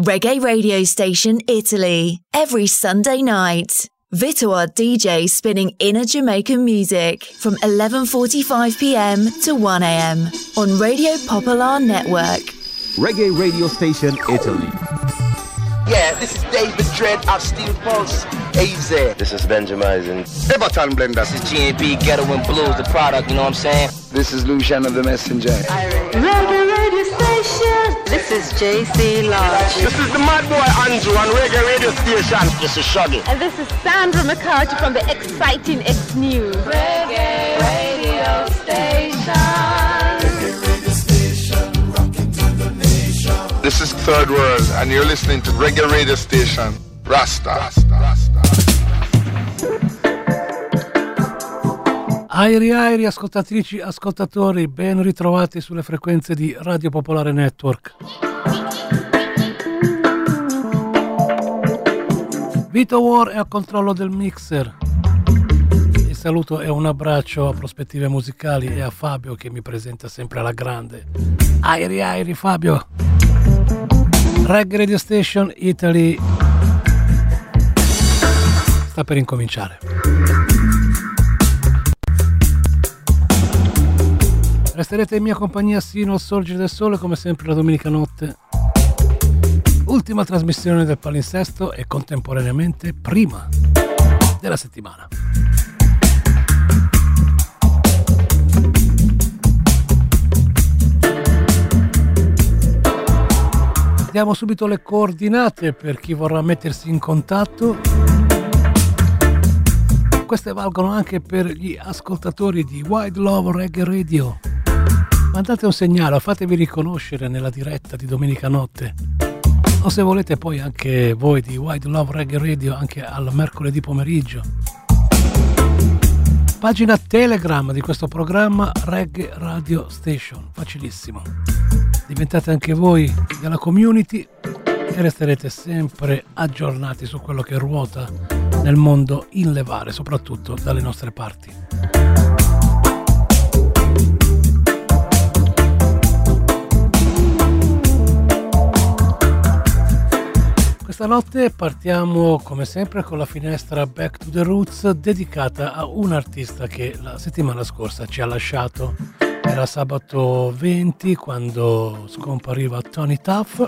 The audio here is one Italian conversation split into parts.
Reggae radio station Italy, every Sunday night. Vito our DJ spinning inner Jamaican music from 11:45 p.m. to 1 a.m. on Radio Popolare Network. Reggae radio station Italy. Yeah, this is David Dredd of Steel Pulse, AZ. This is Benjamin. Everton Blender. This is GNP Ghetto and Blues, the product, you know what I'm saying? This is Lucian of the Messenger. Reggae radio station. This is JC Lodge. This is the Mad Boy Andrew on Reggae radio station. This is Shuggy. And this is Sandra McCarthy from the exciting X News. Reggae radio station. This is Third World, and you're listening to Reggae Radio Station, Rasta. Airi, ascoltatrici, ascoltatori, ben ritrovati sulle frequenze di Radio Popolare Network. Vito War è a controllo del mixer. Il saluto e un abbraccio a Prospettive Musicali e a Fabio che mi presenta sempre alla grande. Airi, Fabio. Reggae Radio Station Italy sta per incominciare. Resterete in mia compagnia sino al sorgere del sole, come sempre la domenica notte. Ultima trasmissione del palinsesto e contemporaneamente prima della settimana. Diamo subito le coordinate per chi vorrà mettersi in contatto. Queste valgono anche per gli ascoltatori di Wide Love Reggae Radio. Mandate un segnale, fatevi riconoscere nella diretta di domenica notte. O se volete poi anche voi di Wide Love Reggae Radio anche al mercoledì pomeriggio. Pagina Telegram di questo programma Reggae Radio Station, facilissimo. Diventate anche voi della community e resterete sempre aggiornati su quello che ruota nel mondo in levare, soprattutto dalle nostre parti. Questa notte partiamo come sempre con la finestra Back to the Roots dedicata a un artista che la settimana scorsa ci ha lasciato. Era sabato 20 quando scompariva Tony Tuff,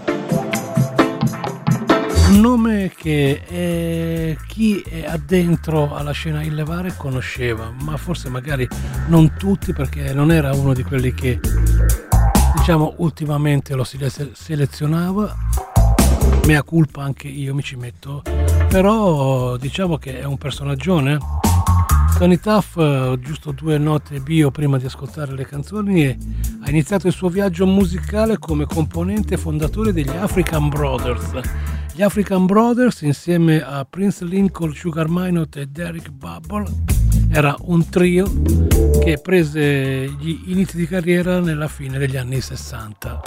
un nome che chi è addentro alla scena in levare conosceva, ma forse magari non tutti, perché non era uno di quelli che diciamo ultimamente lo si selezionava. Mea culpa, anche io mi ci metto, però diciamo che è un personaggione. Tony Tuff, giusto due note bio prima di ascoltare le canzoni, ha iniziato il suo viaggio musicale come componente e fondatore degli African Brothers. Gli African Brothers, insieme a Prince Lincoln, Sugar Minott e Derek Bubble, era un trio che prese gli inizi di carriera nella fine degli anni 60.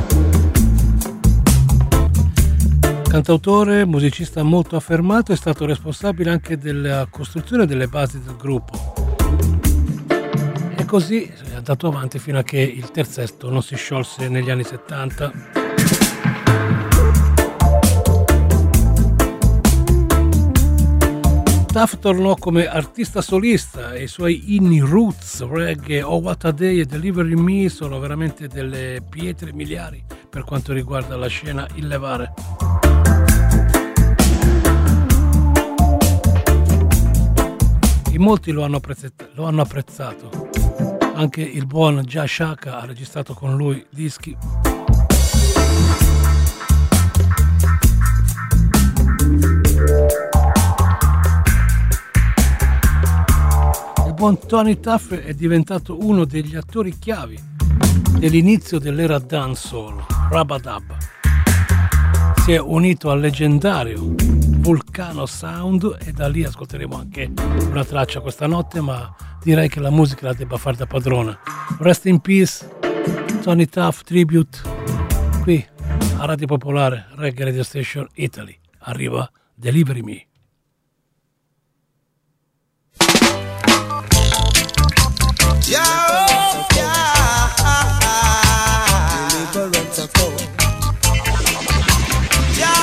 Cantautore, musicista molto affermato, è stato responsabile anche della costruzione delle basi del gruppo. E così è andato avanti fino a che il terzetto non si sciolse negli anni 70. Tuff tornò come artista solista e i suoi inni roots, reggae, Oh What a Day e Delivery Me sono veramente delle pietre miliari per quanto riguarda la scena in levare. In molti lo hanno apprezzato. Anche il buon Jah Shaka ha registrato con lui dischi. Il buon Tony Tuff è diventato uno degli attori chiavi dell'inizio dell'era dancehall, Rub-a-Dub. Si è unito al leggendario Vulcano Sound e da lì ascolteremo anche una traccia questa notte, ma direi che la musica la debba fare da padrona. Rest in peace, Tony Tuff Tribute, qui a Radio Popolare, Reggae Radio Station Italy. Arriva Delivery Me. Deliverance a come.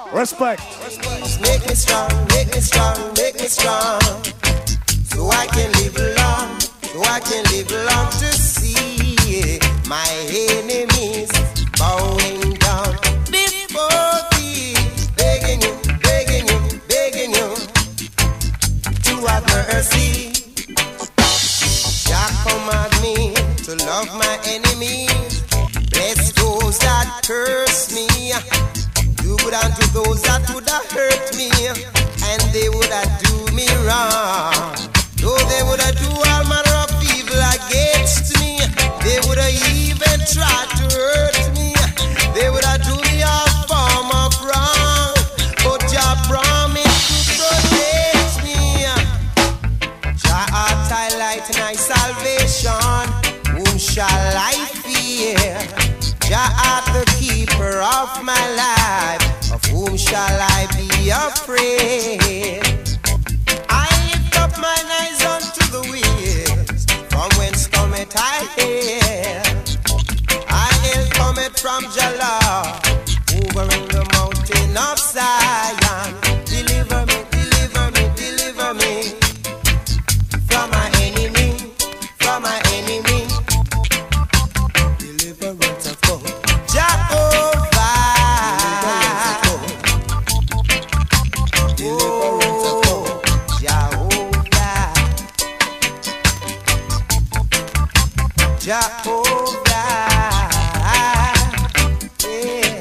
Respect. Make me strong, make me strong, make me strong. So I can live long, so I can live long to see my enemies bowing down before thee. Begging you, begging you, begging you to have mercy. Jah command me to love my enemies. Bless those that curse me. Do good unto those that would have hurt me, and they would have do me wrong. Though they would have do all manner of evil against me, they would have even tried to hurt me. They would have do me all form of wrong, but Jah promised to protect me. Jah art thy light and thy salvation. Whom shall I fear? Jah art the keeper of my life. Of whom shall I be afraid? I lift up mine eyes unto the hills, from whence cometh I help. I help cometh from Jah Lord, over in the mountain of Zion. Deliver me, deliver me, deliver me from my enemy, from my enemy. Deliverance of God, Jehovah. Jehovah, yeah.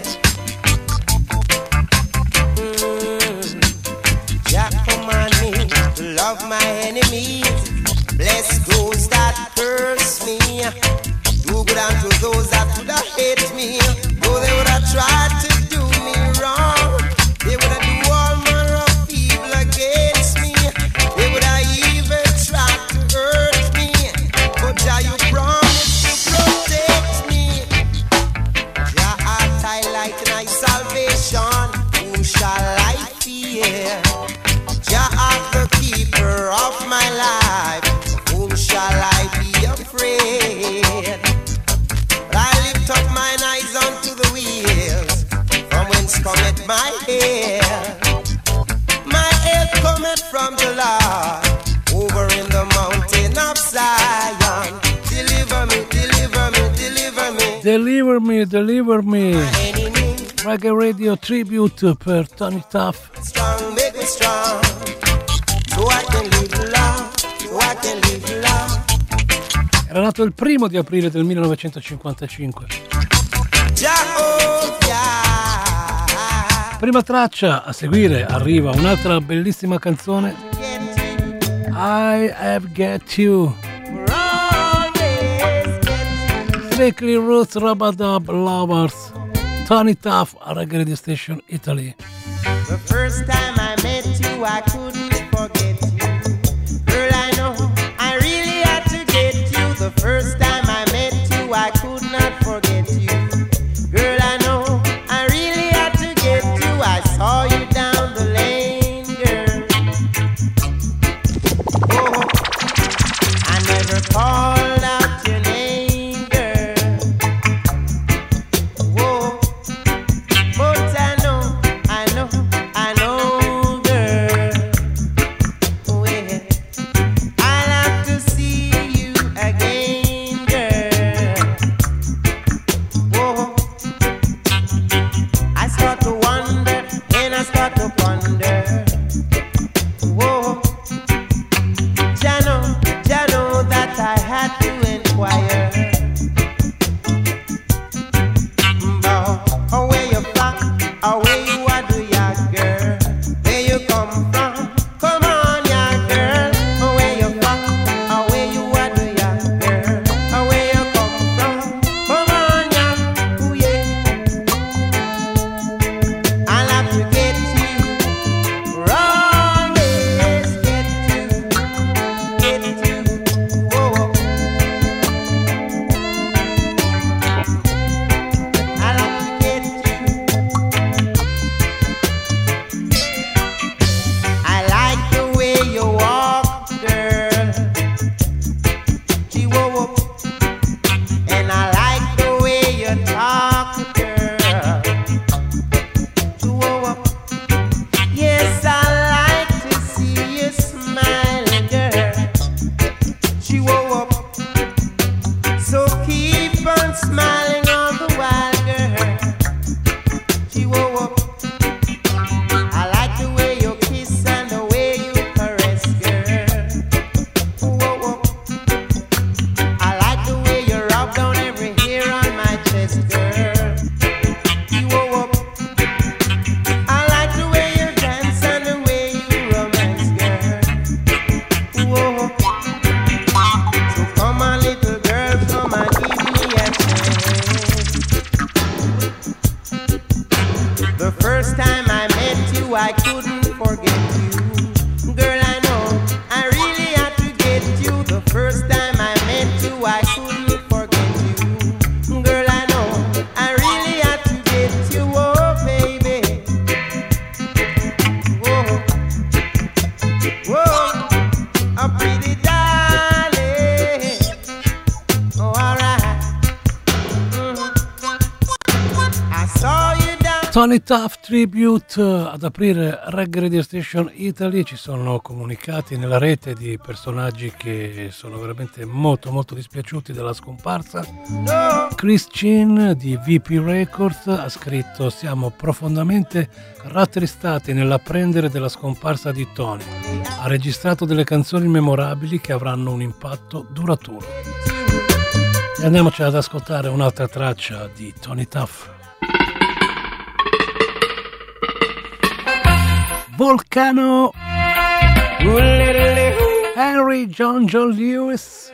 Jah command me to love my enemies. Bless those that curse me. Do good unto those that would have hate me. Though they would have tried to do me wrong, they would have do all manner of evil against me. They would have even tried to hurt me. But Jah, you promised to protect me. Jah art thy light and thy salvation. Whom shall I fear? Jah art the keeper of my life. Whom shall I be afraid? But I lift up mine eyes unto the hills, from whence cometh my help. My help cometh from the Lord, over in the mountain of Zion. Deliver me, deliver me, deliver me. Deliver me, deliver me. Reggae Radio Tribute per Tony Tuff. Strong, make me strong, so I can live long, so I can live long. Era nato il 1 di aprile del 1955. Prima traccia, a seguire arriva un'altra bellissima canzone, I Have Get You. Strictly Roots Rabadab Lovers, Tony Tuff a Reggae Radio Station Italy. The first time I met you, I couldn't forget you. Girl, I know I really had to get you. The first time I met you, I could not forget you. Girl, I know I really had to get you. I saw you down the lane, girl. Oh, I never called out your name, girl. Oh, but I know, girl. Whoa, a pretty darling. Oh, alright. I saw you down. Tony Tuff Tribute ad aprire Reggae Radio Station Italy. Ci sono comunicati nella rete di personaggi che sono veramente molto molto dispiaciuti della scomparsa. Chris Chin di VP Records ha scritto: siamo profondamente rattristati nell'apprendere della scomparsa di Tony. Ha registrato delle canzoni memorabili che avranno un impatto duraturo. E andiamoci ad ascoltare un'altra traccia di Tony Tuff. Volcano, Henry John Lewis,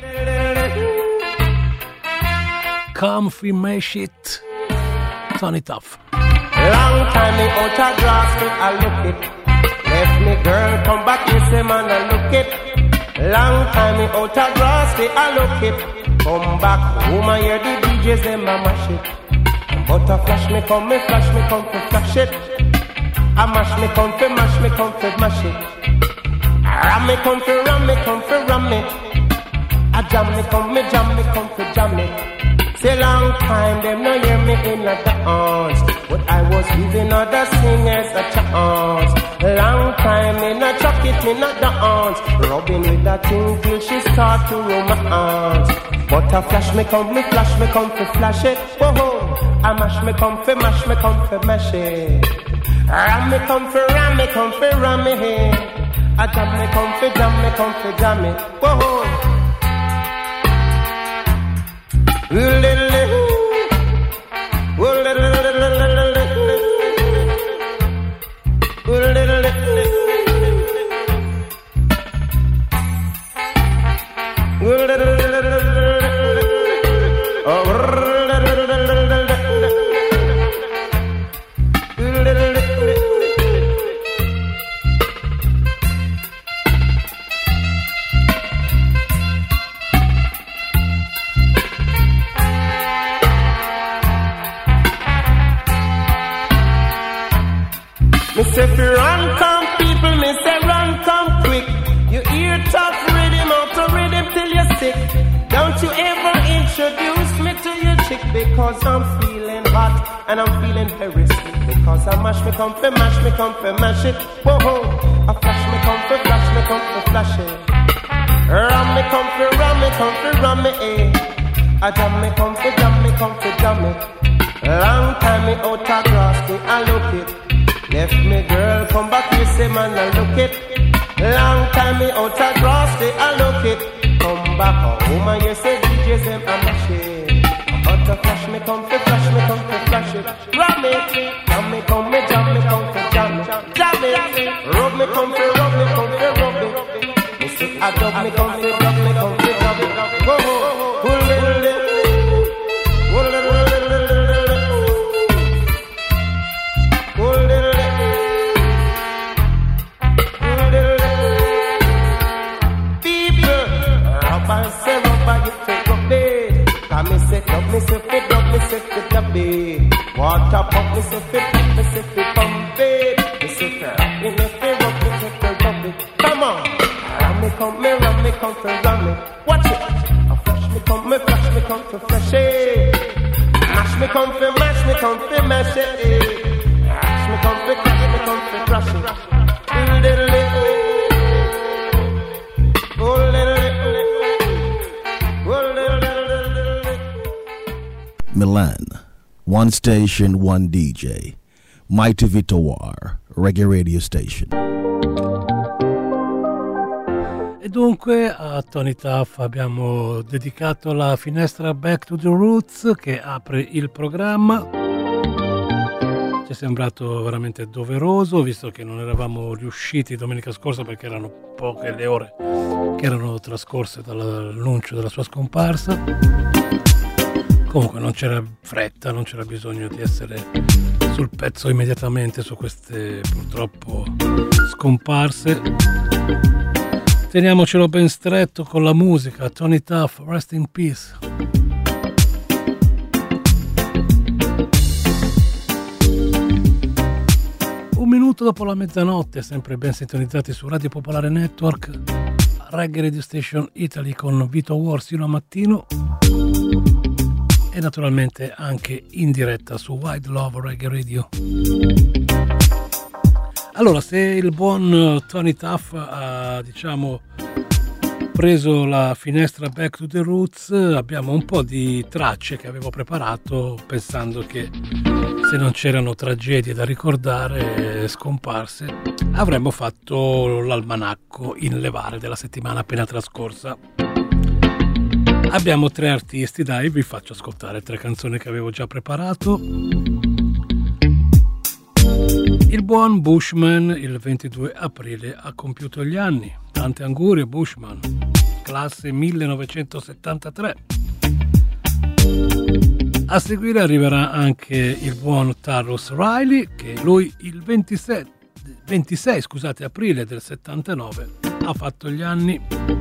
Confirmation, Tony Tuff. Long time me out of grass, me I look it. Left me girl, come back, you say man I look it. Long time me out of grass, me I look it. Come back, woman, hear the DJs, them a mash it. But a flash me come to flash it. I mash me come to mash it. Ram me come to ram it. I jam me come to jam it. Say long time them no hear me in a dance, but I was giving other singers a chance. Long time me not chuck it, me not dance, rubbing with that thing till she start to romance. But a flash me come to flash it. Whoa, I mash me come to mash it. Ram me come to ram it. I jam me come to jam it. Whoa. Me say fi run come people, me say run come quick. You hear tough rhythm out of rhythm till you're sick. Don't you ever introduce me to your chick, because I'm feeling hot and I'm feeling very sick. Because I mash it. Whoa, I flash me come to flash it. Ram me come to eh. I jam me come to jam it. Long time me out of grass, me I look it. Left me girl, come back, you say man, I look it. Long time me out of grass, they I look it. Come back, oh woman, you say DJs them a mash it. Out of flash me come to flash it. Ram it, jam me come to jam it. Rub me come to rub it. You say I dub me come to rub it. Whoa, me say fit water pump, me say fit pump it. Me say fit rub it. Come on, ram me come to ram it. Watch it. A flash me come to flash it. Mash me come to mash it. Mash me come to crash it. Milan, one station, one DJ, Mighty Vitowar, Reggae Radio Station. E dunque a Tony Tuff abbiamo dedicato la finestra Back to the Roots che apre il programma. Ci è sembrato veramente doveroso, visto che non eravamo riusciti domenica scorsa perché erano poche le ore che erano trascorse dall'annuncio della sua scomparsa. Comunque non c'era fretta, non c'era bisogno di essere sul pezzo immediatamente su queste purtroppo scomparse. Teniamocelo ben stretto con la musica. Tony Tuff, Rest in Peace. Un minuto minuto dopo la mezzanotte, sempre ben sintonizzati su Radio Popolare Network, Reggae Radio Station Italy con Vito War sino a mattino e naturalmente anche in diretta su Wide Love Reggae Radio. Allora, se il buon Tony Tuff ha, diciamo, preso la finestra Back to the Roots, abbiamo un po' di tracce che avevo preparato pensando che se non c'erano tragedie da ricordare scomparse avremmo fatto l'almanacco in levare della settimana appena trascorsa. Abbiamo 3 artisti, dai, vi faccio ascoltare 3 canzoni che avevo già preparato. Il buon Bushman il 22 aprile ha compiuto gli anni. Tante angurie Bushman, classe 1973. A seguire arriverà anche il buon Tarrus Riley, che lui il 26 aprile del 79 ha fatto gli anni.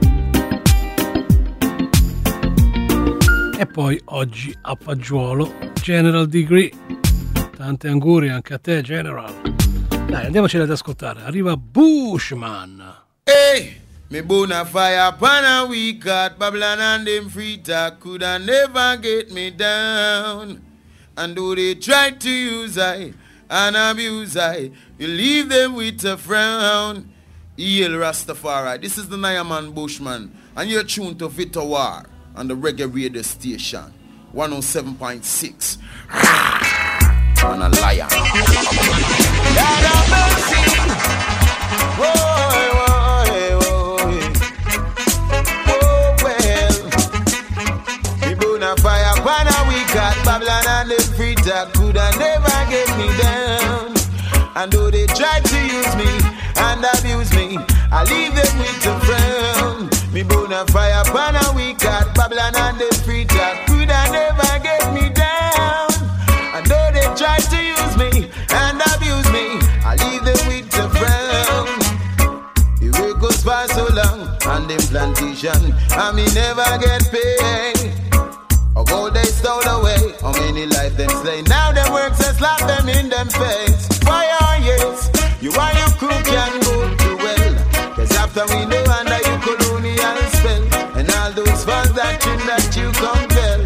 E poi oggi a Fagiuolo General Degree. Tante angurie anche a te, General. Dai, andiamocene ad ascoltare. Arriva Bushman. Hey, me bona fire pan a week at Babylon and them free talk coulda never get me down. And though they tried to use I and abuse I, you leave them with a frown. Hail Rastafari, this is the Nyaman Bushman, and you're tuned to Vito War on the Reggae Radio Station 107.6. On a lion. God have mercy. Whoa, whoa, whoa. Oh, well. We burn a fire, pan a week at Babylon and them free talk coulda never get me down. And though they tried to use me and abuse me, I leave them with the frown. Me burn a fire, pan a week at Babylon and them free talk coulda never get me down. And though they try to use me and abuse me, I leave them with the frown. The work goes for so long on them plantation, and me never get paid. A gold they stole away, how many life them slay. Now them works and slap them in them face. Why are yes, you and your crew can go too well. Cause after we know under you colonial spell, and all those false doctrine that you compel.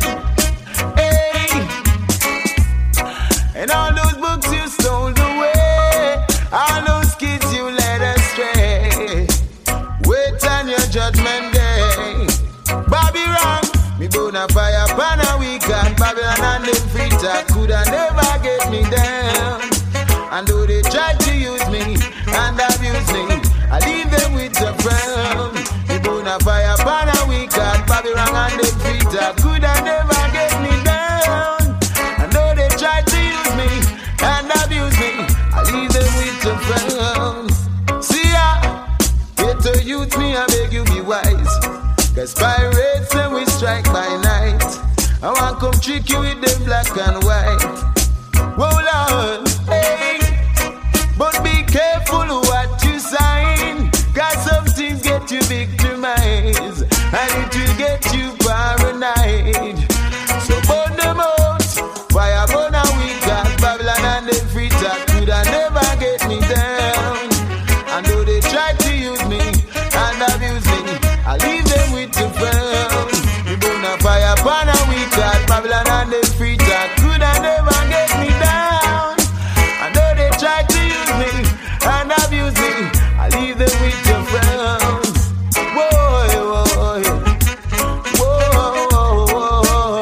And all those books you stole away, all those kids you led astray. Wait on your judgment day. Bobby wrong, me bona fire pan a week at Babylon and them free talk coulda never get me down. And though they tried to use me and abuse me, I leave them with the frown. Me bona fire pan a week at Babylon and them free talk coulda never get me down. And though they tried to and abuse me, I leave them with the frowns. See ya, get to youth me, I beg you be wise. Cause pirates and we strike by night. I want come trick you with them black and white. Whoa Lord, hey. But be careful what you sign, cause some things get you victimized, and it will get you paranoid. So burn them out, fire burn a week at Babylon and them free talk coulda never get me down. And though they try to use me and abuse me, I leave them with the frown. We burn a fire burn a week at Babylon and them free talk coulda never get me down. And though they try to use me and abuse me, I leave them with the frown. Whoa, whoa, whoa, whoa,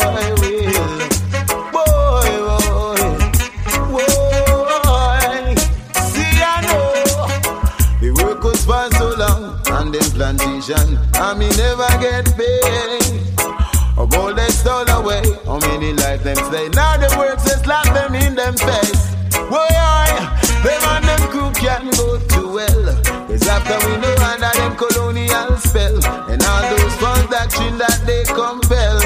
see I know the work was for so long on them plantation, and me never get paid. A gold they stole away, how many life them slay. Now the works they slap them in them face. Whoa, them and them crew can go too well. Cause after we know under them colonial spell, and all those false doctrine that they compel.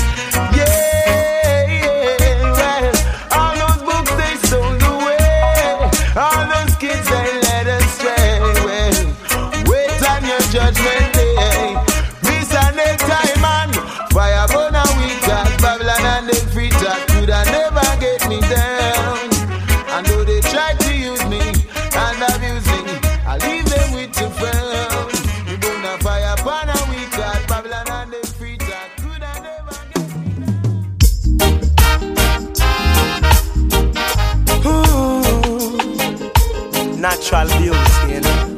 Yeah, well, all those books they stole away, all those kids they led astray. Well, wait on your judgment day. This and next time, man, fire burn a week at Babylon and them free talk coulda never get me down. And though they tried to use me and natural beauty, you know.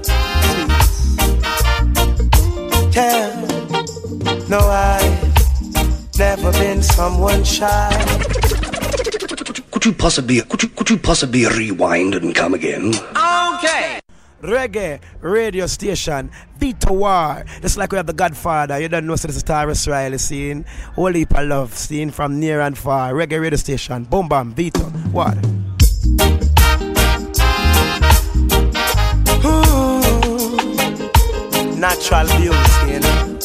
Yeah, no, I've never been someone shy. Could you possibly rewind and come again? Okay. Reggae radio station, Vito War. Just like we have the Godfather, you don't know, so this is Tarrus Riley scene. Whole heap of love, seen from near and far. Reggae radio station, boom bam, Vito War. Natural beauty, you know.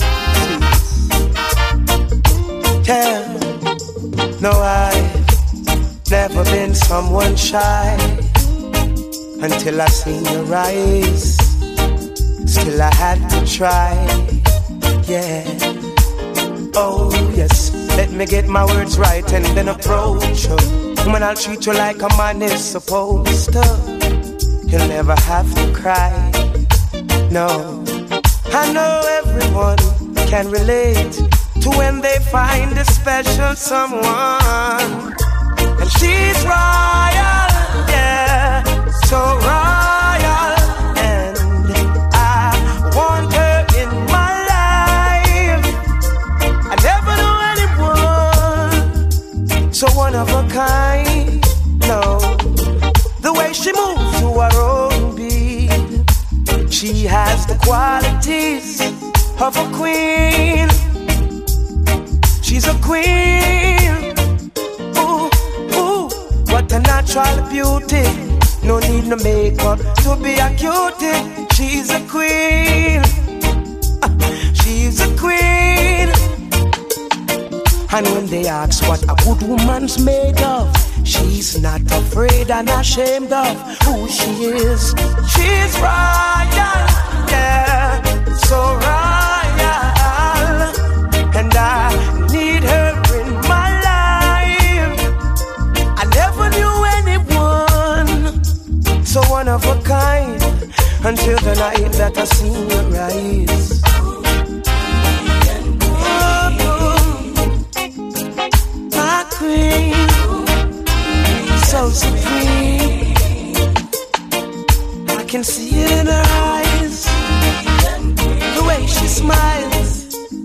Yeah, no, I've never been someone shy until I seen your eyes. Still I had to try. Yeah. Oh yes. Let me get my words right and then approach you. When I'll treat you like a man is supposed to. You'll never have to cry. No. I know everyone can relate to when they find a special someone. And she's royal, yeah, so royal. And I want her in my life. I never knew anyone so one of a kind. No, the way she moves to her own beat, she has the qualities of a queen. She's a queen. Ooh, ooh, what a natural beauty. No need no makeup to be a cutie. She's a queen. She's a queen. And when they ask what a good woman's made of, she's not afraid and ashamed of who she is. She's royal, yeah, so royal. And I need her in my life. I never knew anyone so one of a kind until the night that I seen your eyes. My queen, so supreme. I can see it in her eyes, the way she smiles.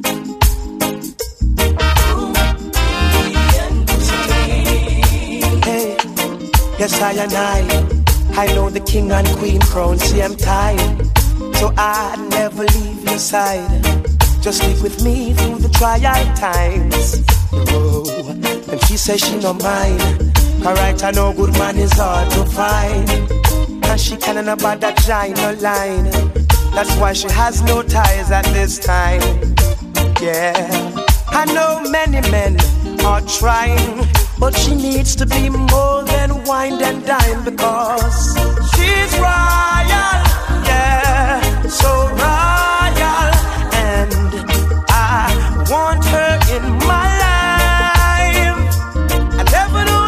Hey, yes I know the king and queen crown same time. So I'd never leave your side. Just stick with me through the trial times. Oh, and she says she no mind. Alright, I know good man is hard to find. And she can't about that giant line. That's why she has no ties at this time. Yeah, I know many men are trying, but she needs to be more than wine and dine. Because she's royal, yeah, so royal. And I want her in my life. I never knew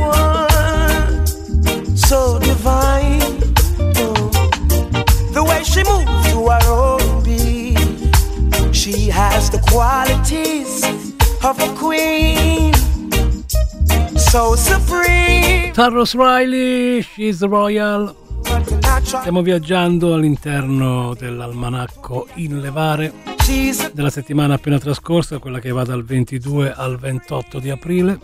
anyone so divine. Oh, the way she moves to her own beat, she has the qualities of a queen, so supreme. Tarrus Riley, She's Royal. Stiamo viaggiando all'interno dell'almanacco In Levare della settimana appena trascorsa, quella che va dal 22 al 28 di aprile.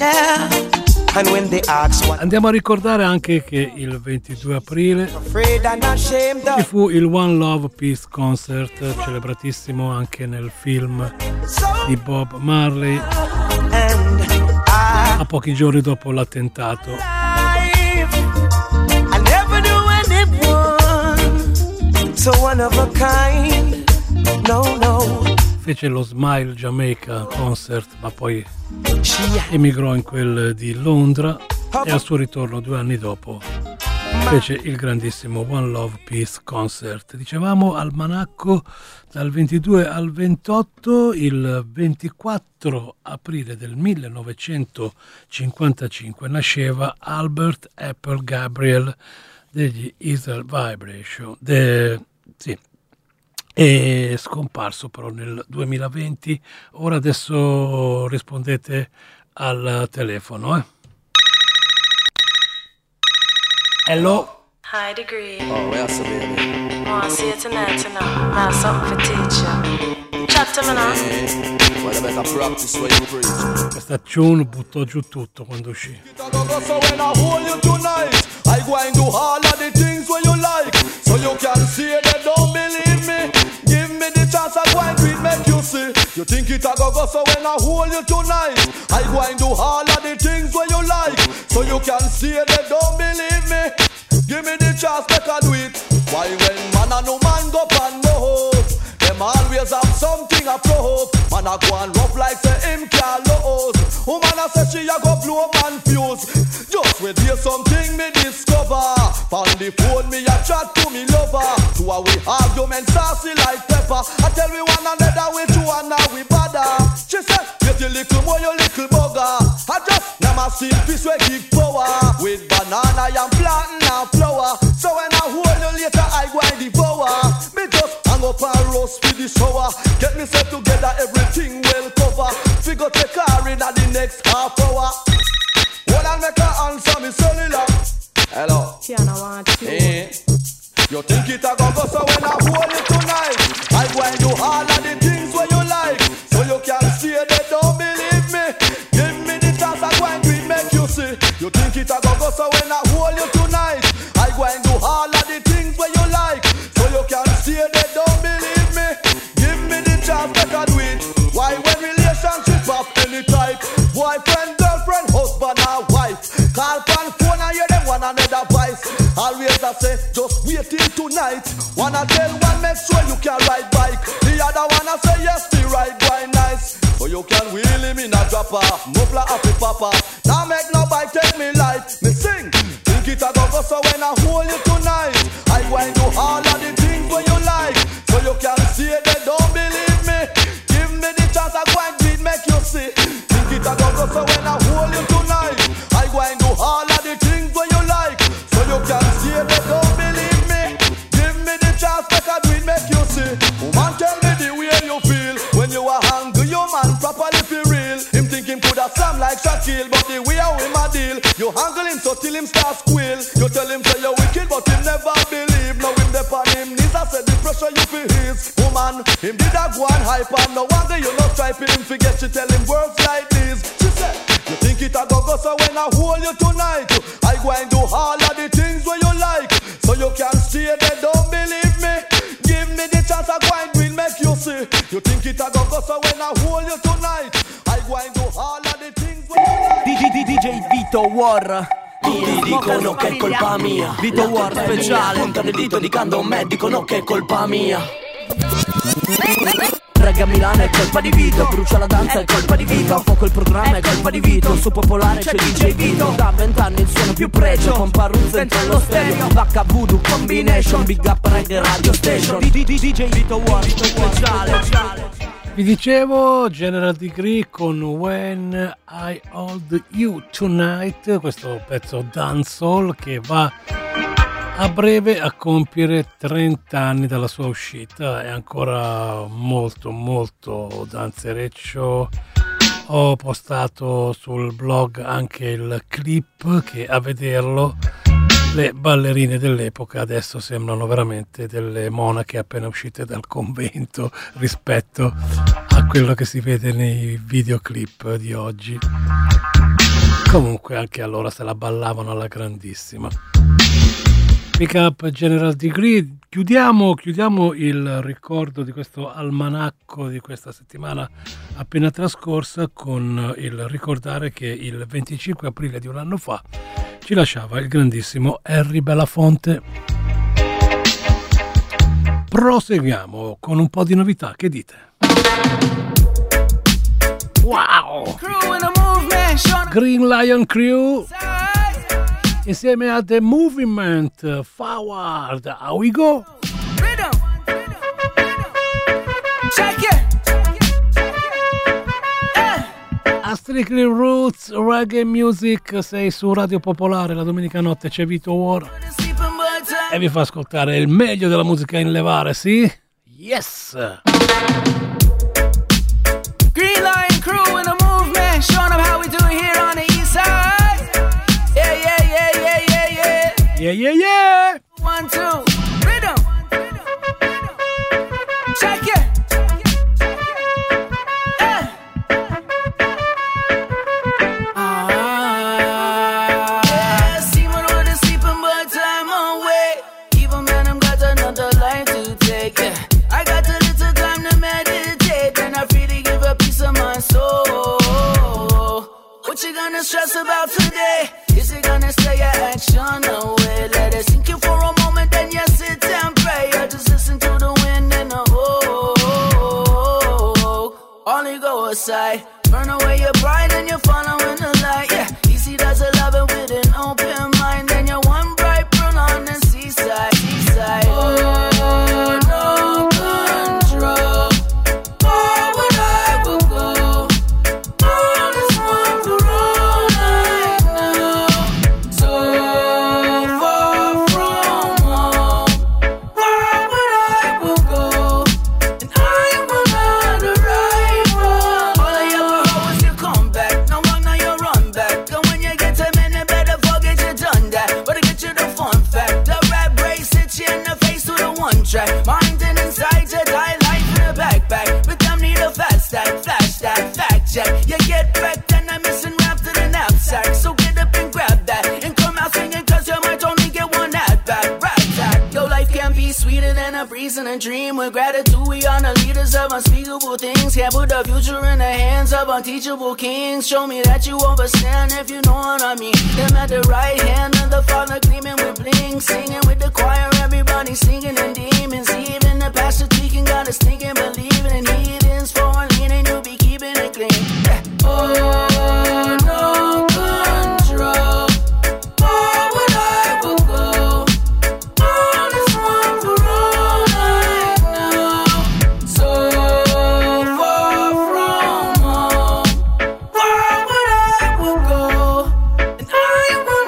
Andiamo a ricordare anche che il 22 aprile ci fu il One Love Peace Concert, celebratissimo anche nel film di Bob Marley, a pochi giorni dopo l'attentato. Fece lo Smile Jamaica Concert, ma poi emigrò in quel di Londra e al suo ritorno 2 anni dopo fece il grandissimo One Love Peace Concert. Dicevamo almanacco dal 22 al 28. Il 24 aprile del 1955 nasceva Albert Apple Gabriel degli Easter Vibration. È scomparso però nel 2020. Ora adesso rispondete al telefono. Hello. High degree. Oh, where else, baby? Wanna see it tonight, you know. Now something for teacher. Chat to me now. Well, better practice what you preach. Questa tune buttò giù tutto quando uscì. So when I hold you tonight, I go and do all of the things where you like. So you can see that don't believe me. Give me the chance I go and do it, make you see. You think it a go so when I hold you tonight, I go and do all of the things where you like. So you can see that don't believe me. Give me the chance, make I do it. Why when man and no man go pan no hope, them always have something I prove. Man a go and rough like say him can't lose. Woman a say she a go blow man fuse. Just wait hear something me discover. On the phone me a chat to me lover. To a we argument saucy like pepper. I tell we one another we two and now we bother. She said get your little boy your little bugger. I just never seen fish we give power. With banana I am planting and flower. So when I hold you later I go and devour. Me just hang up and roast with the shower. Get myself together everything well cover. Figure take car in at the next half hour. Well I'll make her answer me cellular. Hello. Tiana want you. You think it a go so when I hold you tonight, I go and do all of the things where you like. So you can see they don't believe me. Give me the chance I go and do it, make you see. You think it a go so when I hold you tonight, I go and do all of the things where you like. So you can see they don't believe me. Give me the chance make I do it. Why when relationship of any type, boyfriend, girlfriend, husband or wife, call pan phone and hear them one another voice. Always I say, just wait till tonight. Wanna tell one, make sure you can ride bike. The other one I say, yes, the ride wine nice. So you can wheel him in a dropper, muffler happy papa. Now make no bike take me life, me sing. Think it a go so when I hold you tonight, I go and do all of the things where you like. So you can see they don't believe me. Give me the chance I go and do it, make you see. Think it a go so when I hold you tonight, I go and do all of the things where you like. So you can see they don't believe me. Give me the chance make I do it, make you see. Woman tell me the way you feel when you are hungry, your man properly feel real. Him think him could have some like Shaquille, but the way how him a deal, you hang him so till him start squeal. You tell him say you're wicked, but him never believe. Now him dep on him knees, I said the pressure you feel his. Woman, him did a go and hype and no wonder you not typing him forget. She tell him words like this. She said, you think it a go so when I hold you tonight, I go and do all of the things where you like. So you can see they don't believe me. Give me the chance I go and do it, make you see. You think it a go so when I hold you tonight, I go and do all of the things where you like. DJ Vito War. Tutti dicono che è colpa mia. Vito War speciale. Punta del dito indicando un me, dicono che è colpa mia. Reggae a Milano è colpa di Vito, brucia la danza è colpa di Vito, a fuoco il programma è colpa di Vito, su popolare c'è DJ Vito, da 20 anni il suono più pregio, con Parruzzo dentro lo stereo, Vacca Voodoo Combination, Big Up Reggae Radio Station, DJ Vito War, speciale. Vi dicevo General Degree con When I Hold You Tonight, questo pezzo dancehall che va a breve a compiere 30 anni dalla sua uscita. È ancora molto molto danzereccio. Ho postato sul blog anche il clip che a vederlo le ballerine dell'epoca adesso sembrano veramente delle monache appena uscite dal convento rispetto a quello che si vede nei videoclip di oggi. Comunque anche allora se la ballavano alla grandissima. Pick Up General Degree. Chiudiamo il ricordo di questo almanacco di questa settimana appena trascorsa con il ricordare che il 25 aprile di un anno fa ci lasciava il grandissimo Harry Belafonte. Proseguiamo con un po' di novità, che dite? Wow! Green Lion Crew insieme a The Movement Forward. How we go? A Strictly Roots Reggae Music, sei su Radio Popolare, la domenica notte c'è Vito War e vi fa ascoltare il meglio della musica in levare, sì? Yes! Green Lion Crew in the movement, showing them how we do it here on the east side. Yeah, yeah, yeah, yeah, yeah, yeah. Yeah, yeah, yeah! 1, 2. Rhythm. Check it. What you gonna stress about today? Is it gonna stay your action away? Let it sink you for a moment, then you sit and pray. Or just listen to the wind and the only go aside. Burn away your pride and you're following the light. Yeah, easy does it, love it with an open mind. Then you're one bright pearl on the seaside. Oh, no control. Oh, what I will go. All is one for all I know. So far from home. Where would I will go? And I will not arrive. All I ever hope is you come back. No one now you run back. And when you get a minute, better forget you done that. But to get you the fun fact, the rat race hits you in the face with a one track. Mind and inside you die life in a backpack. But them need a fast stack, flash that, fact check. You get wrecked and I'm missing wrapped in a knapsack. So get up and grab that and come out singing, cause you might only get one at back. Rat tack. Your life can be sweeter than a breeze and a dream. With gratitude we are the leaders of unspeakable things. Can't put the future in the hands of unteachable kings. Show me that you understand if you know what I mean. Them at the right hand of the Father gleaming with bling. Singing with the choir, everybody singing and demons. Even the pastor tweaking, got us thinking, believing in heathens. For leaning, you'll be keeping it clean. Yeah. Oh, no control. Oh, what I will go. All is one for all I know. So far from home. Where would I will go? And I will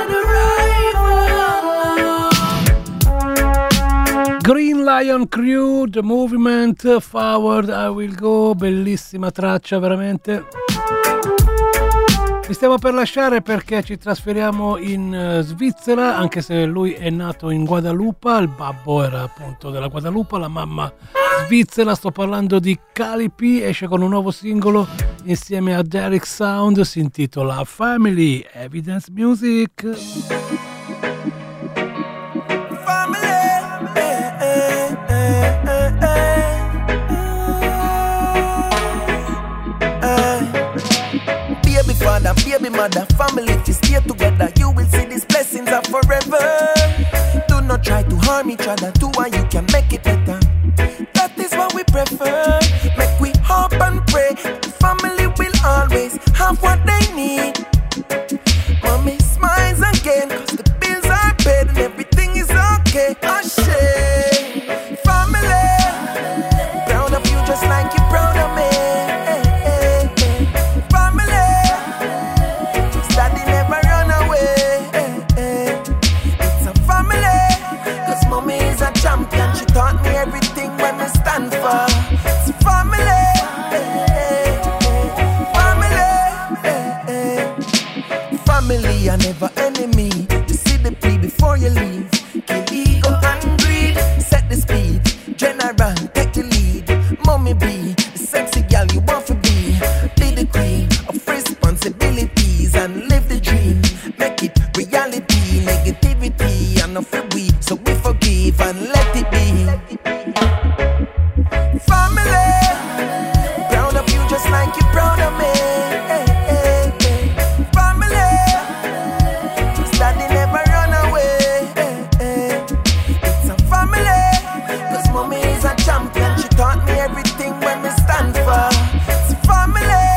not arrive. Green Lion Crew, The Movement, Forward I Will Go, bellissima traccia veramente. Vi stiamo per lasciare perché ci trasferiamo in Svizzera, anche se lui è nato in Guadalupa, il babbo era appunto della Guadalupa, la mamma svizzera. Sto parlando di Cali P, esce con un nuovo singolo insieme a Derek Sound, si intitola Family, Evidence Music. Baby father, baby mother, family, if you stay together, you will see these blessings are forever. Do not try to harm each other, do what you can make it better. That is what we prefer. Make we hope and pray, the family will always have what they need. Mommy smiles again, cause the bills are paid and everything is okay. I share family, proud of you just like you're proud of me. Champion, she taught me everything when we stand for. It's family, family, family, and never enemy. You see the plea before you leave. Kill ego and greed, set the speed. General, take the lead. Mommy be the sexy girl you want to be. Be the queen of responsibilities and live the dream. Make it reality, negativity, and no free we. So we forgive and let it be. Family, proud of you just like you're proud of me. Family, daddy never run away. It's a family, cause mommy is a champion. She taught me everything when we stand for. It's family,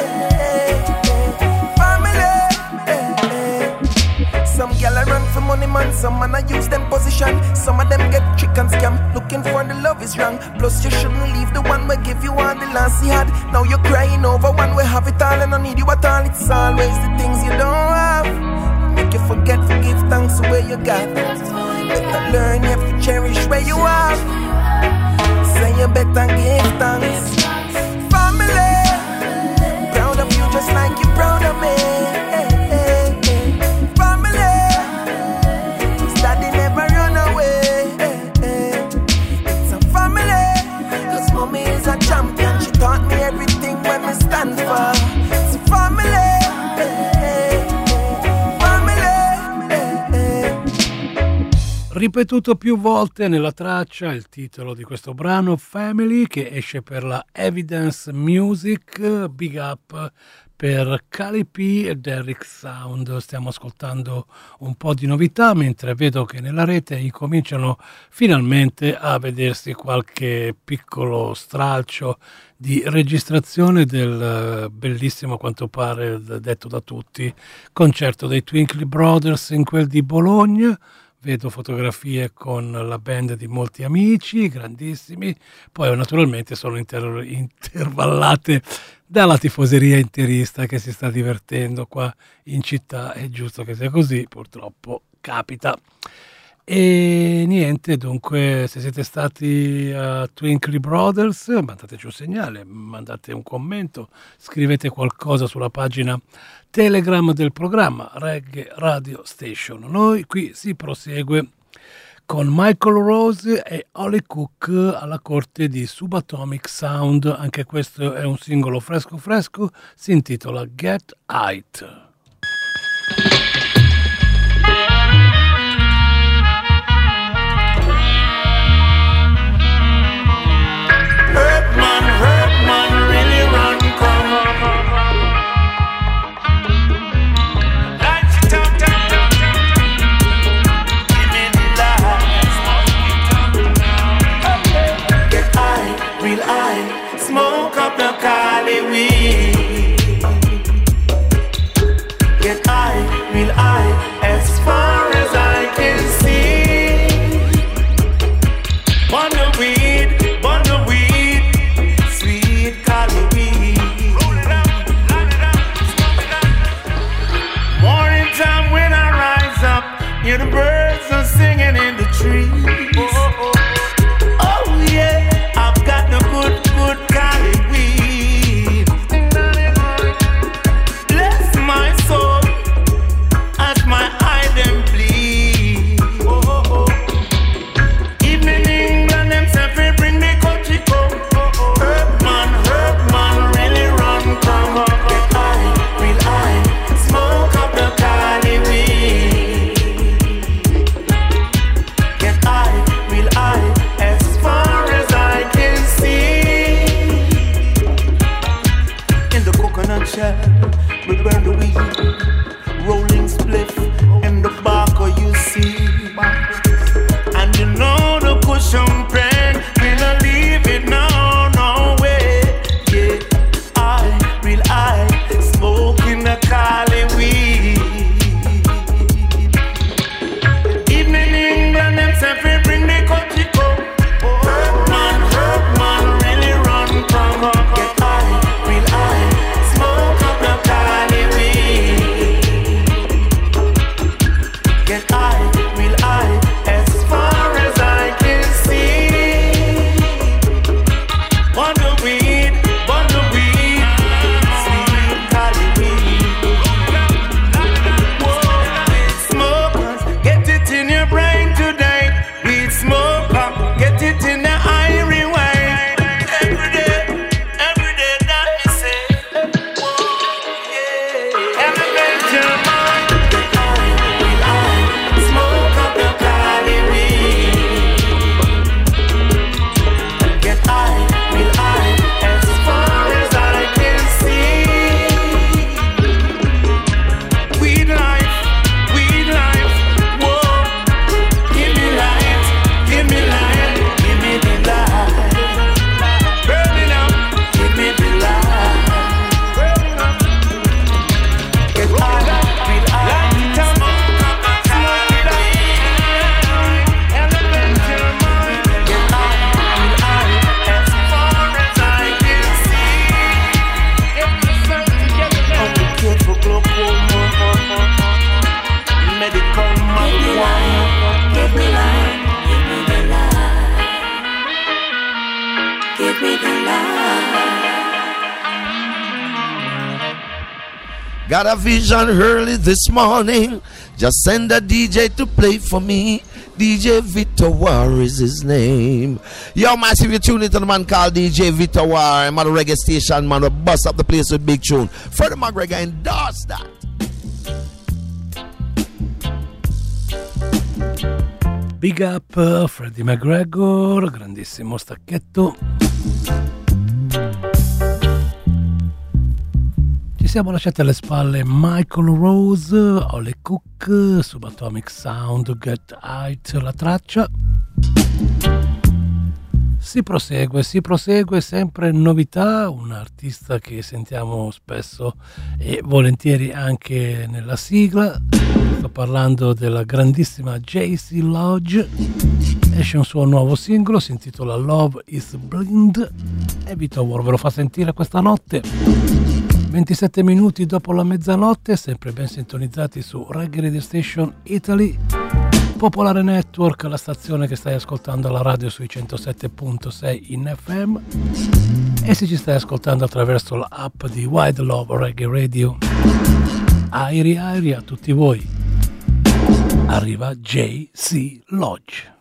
family. Some gyal a run for money man, some man a use them position. Some of them get trick and scam, looking for the love is wrong. Plus you shouldn't leave the one we give you all the last he had. Now you're crying over one we have it all and I need you at all. It's always the things you don't have make you forget to give thanks to where you got. Better learn you have to cherish where you are. Say you better give thanks. Family, proud of you just like you're proud of me. Family, daddy never run away. ripetuto più volte nella traccia il titolo di questo brano, Family, che esce per la Evidence Music. Big up per Cali P e Derrick Sound. Stiamo ascoltando un po' di novità, mentre vedo che nella rete incominciano finalmente a vedersi qualche piccolo stralcio di registrazione del bellissimo, a quanto pare detto da tutti, concerto dei Twinkle Brothers in quel di Bologna. Vedo fotografie con la band di molti amici, grandissimi, poi naturalmente sono intervallate dalla tifoseria interista che si sta divertendo qua in città. È giusto che sia così, purtroppo capita. E niente, dunque, se siete stati a Twinkle Brothers, mandateci un segnale, mandate un commento, scrivete qualcosa sulla pagina Telegram del programma Reggae Radio Station. Noi qui si prosegue con Michael Rose e Holly Cook alla corte di Subatomic Sound. Anche questo è un singolo fresco fresco, si intitola Get It. Smoke up the Cali weed. Get high, real high, as far as I can see. Bundle weed, sweet Cali weed. Morning time when I rise up, hear the birds are singing in the trees. Oh yeah. I've got the good Cali weed. Bless my soul as my eye them bleed. Evening England themself they bring me country come. Herb man, really run come. Get high, real high, smoke up the Cali weed. Get high, real high, as far as I can see. In the coconut shell, we burn the weed, rolling spliff in the bark you see. And you know the cushion pen, we'll leave it now, no way. Yeah, I, real I, smoking the Cali weed. Evening England, themself they bring me country come. Herb man, really run come. Get high, real high, smoke up the Cali weed. Get high, real high, as far as I can see. Bundle weed, sweet Cali weed. Whoa, smokers, get it in your brain today. Weed smoker, get it in the irie way. Every day that we say, whoa, yeah. Elevate your mind. Get high, real high, smoke up the Cali weed. Get high, real high, as far as I can see. Weed life, whoa. Give me light, give me the light. Burn it up, give me the light. Get high, real high, smoke up the Cali weed. Elevate your mind. Get high, real high, as far as I can see. Get yourself together. On the cure for glaucoma, medical marijuana. Give me light, give me the light. Give me the light. Got a vision early this morning. Just send a DJ to play for me. DJ Victor War is his name. Yo, massive, you tune into the man called DJ Victor War. I'm at a reggae station, man. We bust up the place with big tune. Freddie McGregor endorsed that. Big Up, Freddie McGregor, grandissimo stacchetto. Ci siamo lasciati alle spalle Michael Rose, Holly Cook, Subatomic Sound, Get Out, la traccia. Si prosegue, sempre novità, un artista che sentiamo spesso e volentieri anche nella sigla. Sto parlando della grandissima JC Lodge. Esce un suo nuovo singolo, si intitola Love is Blind e Vito War ve lo fa sentire questa notte. 27 minuti dopo la mezzanotte, sempre ben sintonizzati su Reggae Radio Station Italy, Popolare Network, la stazione che stai ascoltando alla radio sui 107.6 in FM, e se ci stai ascoltando attraverso l'app di Wide Love Reggae Radio. Airi a tutti voi. Arriva JC Lodge.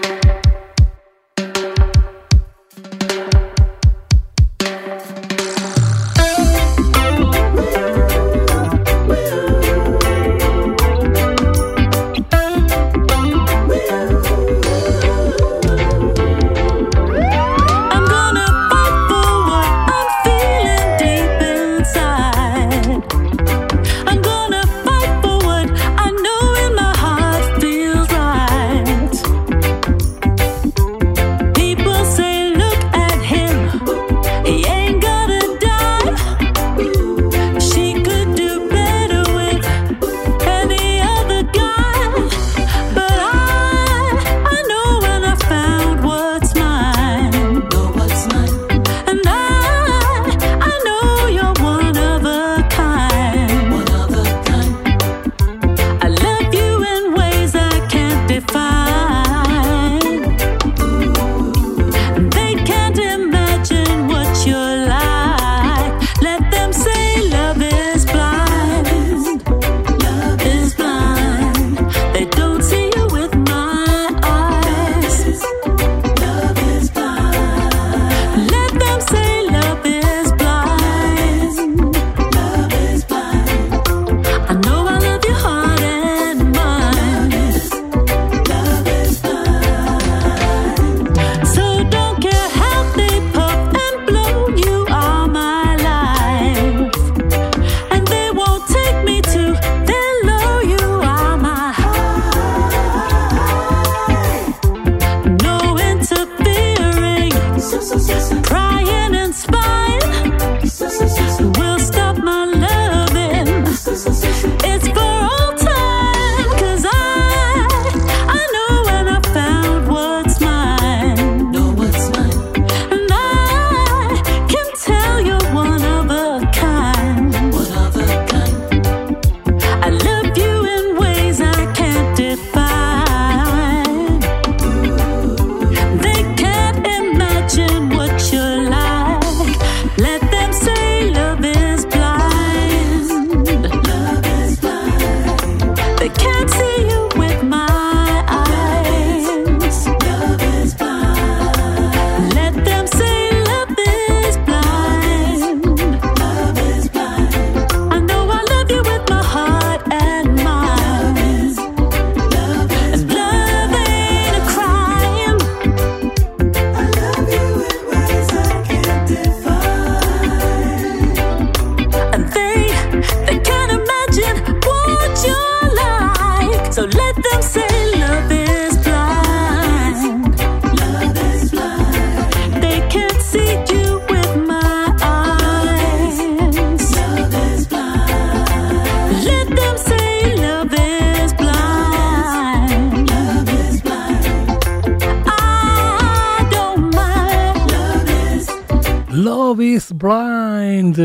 Love is Blind,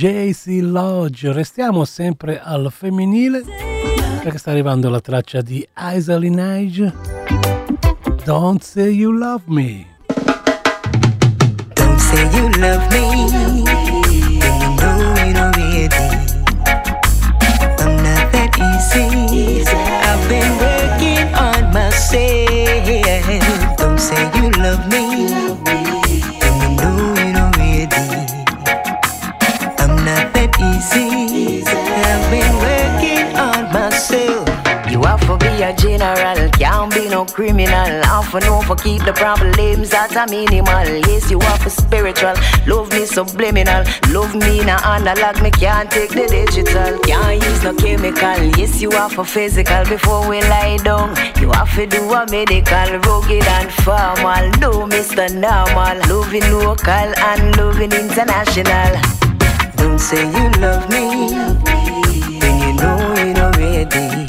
JC Lodge. Restiamo sempre al femminile perché sta arrivando la traccia di Isa Lineage, Don't Say You Love Me. Don't say you love me when you know it already. I'm not that easy. I've been working on myself. Don't say you love me. I've been working on myself. You have to be a general, can't be no criminal. Off and over, keep the problems at a minimal. Yes, you are for spiritual. Love me subliminal. Love me na analog. Me can't take the digital. Can't use no chemical. Yes, you are for physical. Before we lie down, you have to do a medical. Rugged and formal. No, Mr. Normal. Loving local and loving international. Don't say you love me when you know it already.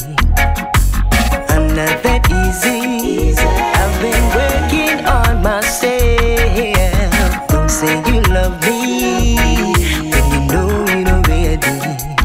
I'm not that easy. I've been working on myself. Don't say you love me when you know it already.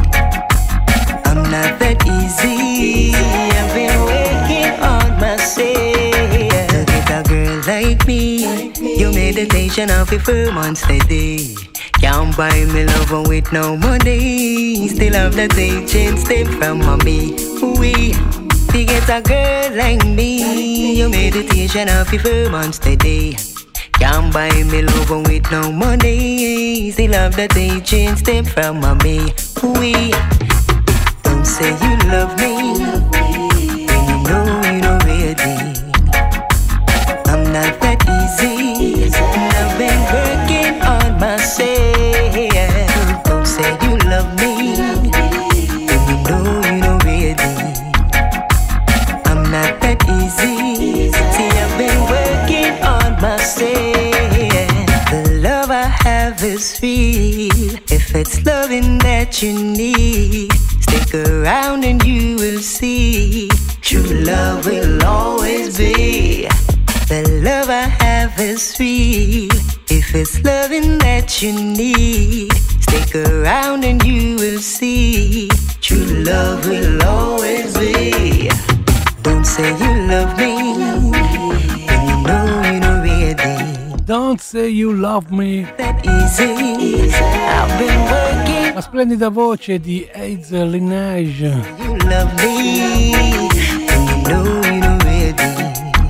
I'm not that easy. I've been working on myself. Look at a girl like me. Your meditation of your 4 months a day. Can't buy me love with no money. Still have the teaching step from mommy. We to get a girl like me. Your meditation of your 4 months today. Can't buy me love with no money. Still have the teaching step from mommy. We don't say you love me when you know it already. I'm not that easy. I've been working on myself. Don't say you love me when you know it already. I'm not that easy. See, I've been working on myself. The love I have is real. If it's loving that you need, stick around and you will see. True love will always be. The love I have is real. If it's loving that you need, stick around and you will see. True love will always be. Don't say you love me when you know it already. Don't say you love me. That easy. I've been working. La splendida voce di Hazel Lineage. You love me when you know it already.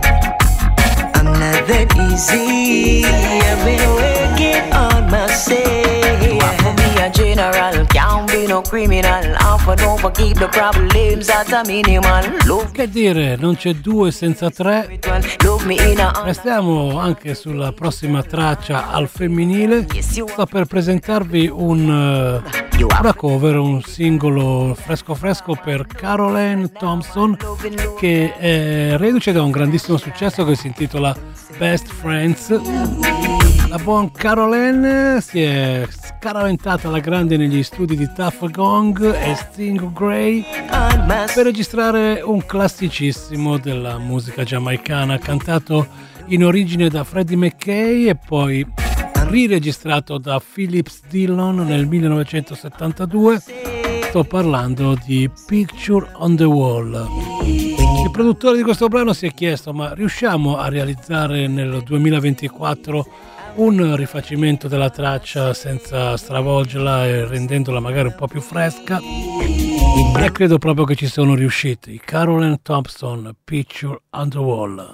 I'm not that easy. I've been working on myself. You want to be a general, can't be no criminal. Off and over, keep the problems at a minimal. Love. Che dire, non c'è 2 senza 3. Love me in a. Restiamo anche sulla prossima traccia al femminile. Sto per presentarvi una cover, un singolo fresco fresco per Caroline Thompson, che è reduce da un grandissimo successo che si intitola Best Friends. La buon Caroline si è scaraventata alla grande negli studi di Tuff Gong e Sting Gray per registrare un classicissimo della musica giamaicana, cantato in origine da Freddie McKay e poi riregistrato da Phillips Dillon nel 1972. Sto parlando di Picture on the Wall. Il produttore di questo brano si è chiesto: ma riusciamo a realizzare nel 2024 un rifacimento della traccia senza stravolgerla e rendendola magari un po' più fresca? E credo proprio che ci sono riusciti. Caroline Thompson, Picture on the Wall.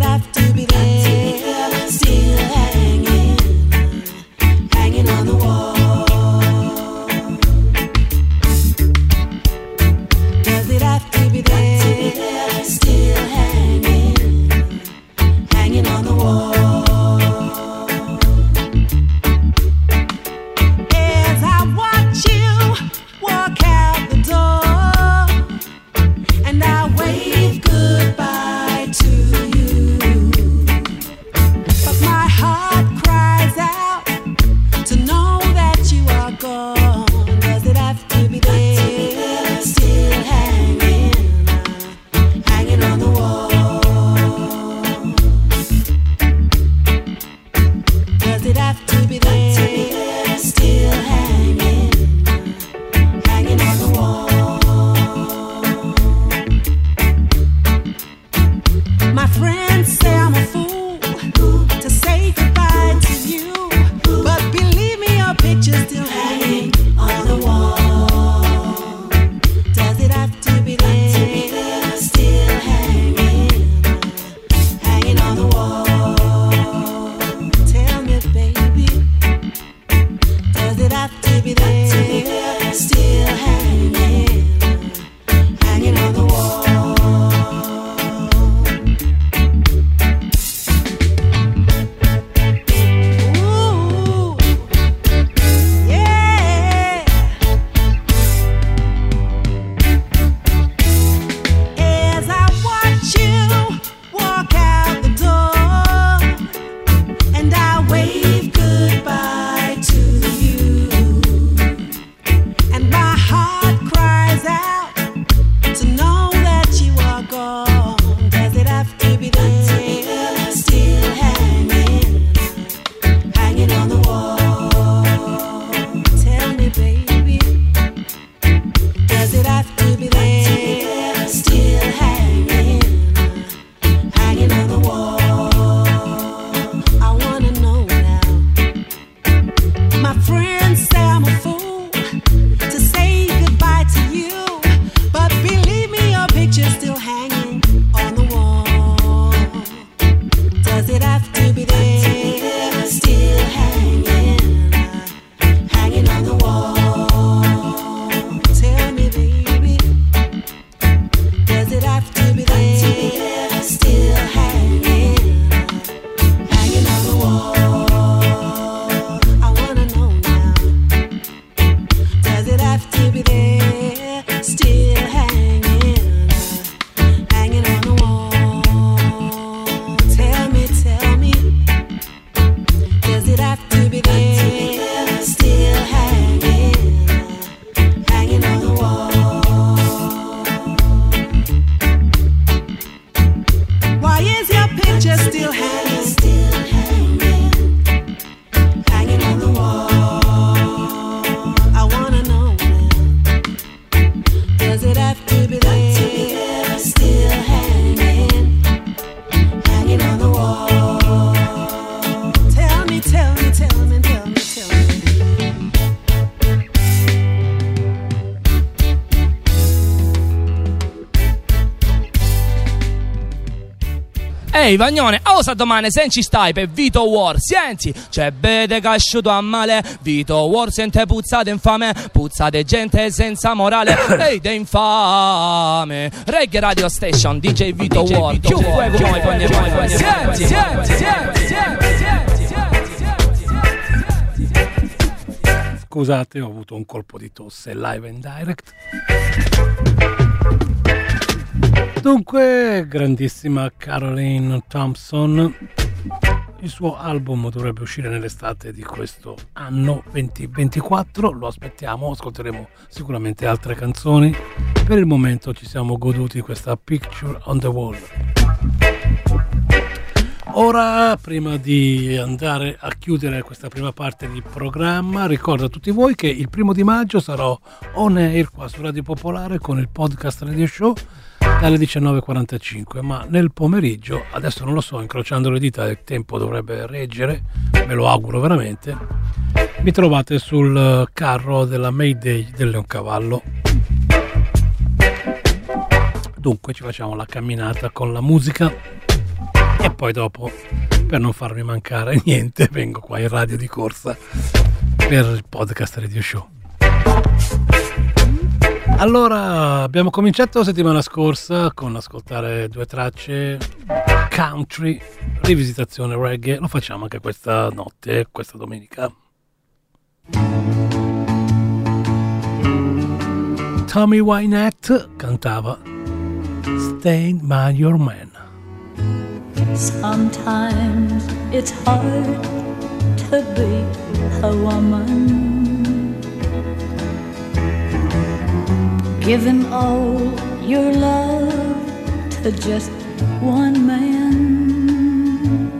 Still hanging on the wall. Ehi Vagnone, osa domani se ci stai per Vito War. Senti, c'è bede casciuto a male. Vito War sente puzzate infame, puzzate gente senza morale. Ehi de infame. Reggae Radio Station, DJ Vito War. Più fuego poi. Senti. Scusate, ho avuto un colpo di tosse live and direct. Dunque, grandissima Caroline Thompson, il suo album dovrebbe uscire nell'estate di questo anno 2024, lo aspettiamo, ascolteremo sicuramente altre canzoni. Per il momento ci siamo goduti questa Picture on the Wall. Ora, prima di andare a chiudere questa prima parte di programma, ricordo a tutti voi che il 1° maggio sarò on air qua su Radio Popolare con il podcast Radio Show dalle 19.45, ma nel pomeriggio, adesso non lo so, incrociando le dita il tempo dovrebbe reggere, me lo auguro veramente, mi trovate sul carro della Mayday del Leoncavallo. Dunque ci facciamo la camminata con la musica e poi dopo, per non farmi mancare niente, vengo qua in radio di corsa per il podcast Radio Show. Allora, abbiamo cominciato settimana scorsa con ascoltare 2 tracce country, rivisitazione reggae, lo facciamo anche questa notte, questa domenica. Tommy Wynette cantava Stand by Your Man. Sometimes it's hard to be a woman, giving all your love to just one man.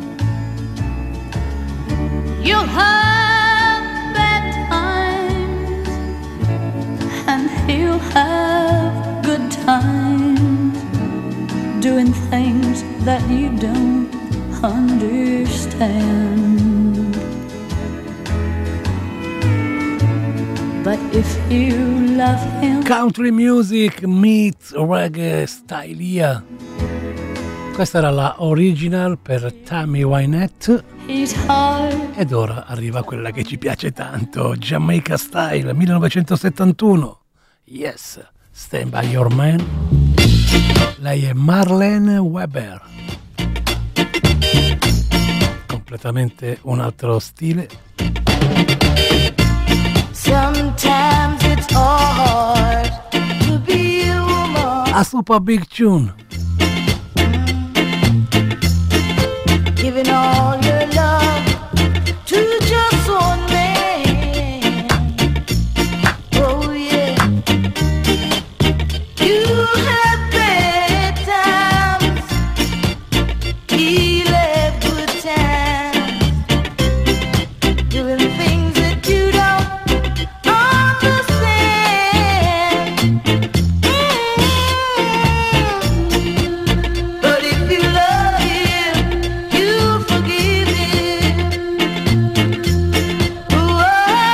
You'll have bad times and he'll have good times, doing things that you don't understand. But if you love him, country music meets reggae stylia. Questa era la original per Tommy Wynette. Ed ora arriva quella che ci piace tanto, Jamaica Style 1971. Yes, Stand by Your Man. Lei è Marlene Weber. Completamente un altro stile. sometimes it's hard to be a woman. A super big tune. Giving all your love to just one man. Oh yeah. You have bad times, he'll have good times, doing things that you don't understand. But if you love him, you forgive him. Oh,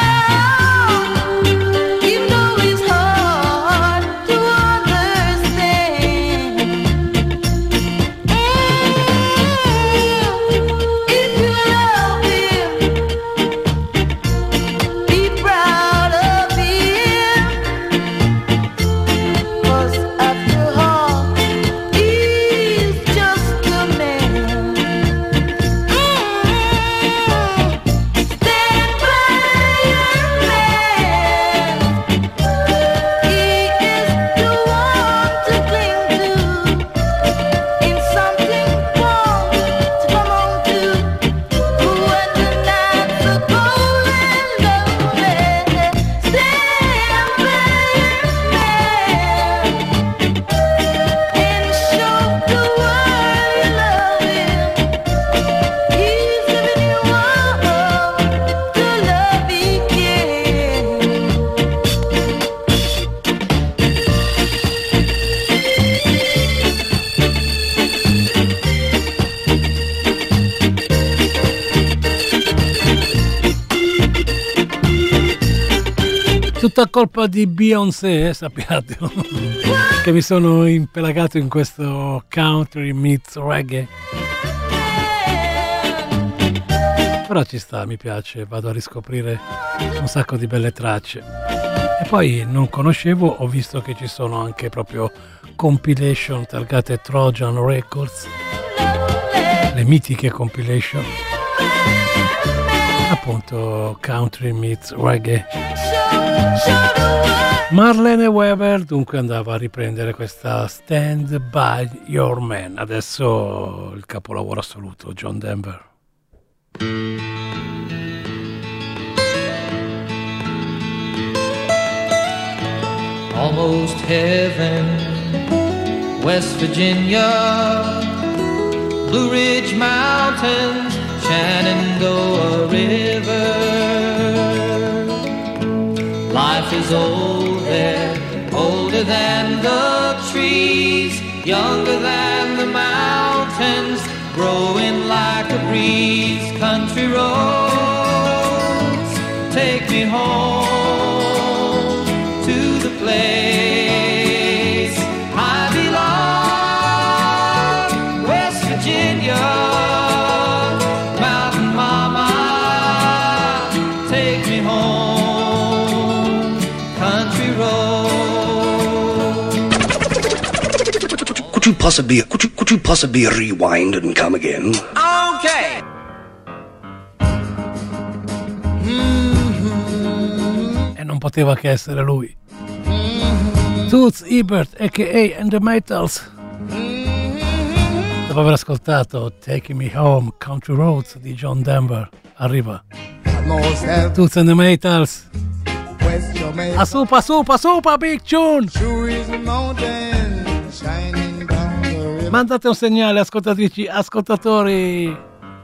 even though it's hard to understand. If you love him, be proud of him. 'Cause after all, he's just a man. Stand by your man. He is the one to cling to, in something warm to come on to. When the nights are cold and lonely, stand by your man and show the world you love him. He's giving you all the love he can. Tutta colpa di Beyoncé, sappiatelo, che mi sono impelagato in questo country meets reggae. Però ci sta, mi piace, vado a riscoprire un sacco di belle tracce. E poi non conoscevo, ho visto che ci sono anche proprio compilation targate Trojan Records, le mitiche compilation, appunto country meets reggae. Marlene Weber dunque andava a riprendere questa Stand By Your Man. Adesso il capolavoro assoluto, John Denver. Almost heaven, West Virginia, Blue Ridge Mountains, Shenandoah River. Life is old there, older than the trees, younger than the mountains, growing like a breeze. Country roads, take me home to the place I belong, West Virginia, Mountain Mama, take me home, country road. Could you possibly rewind and come again? Okay. E non poteva che essere lui. Toots Hibbert, a.k.a. And The Metals. Dopo aver ascoltato Taking Me Home, Country Roads di John Denver, arriva Toots and the Metals. A supa, supa, supa, Big Tune! Mandate un segnale, ascoltatrici, ascoltatori.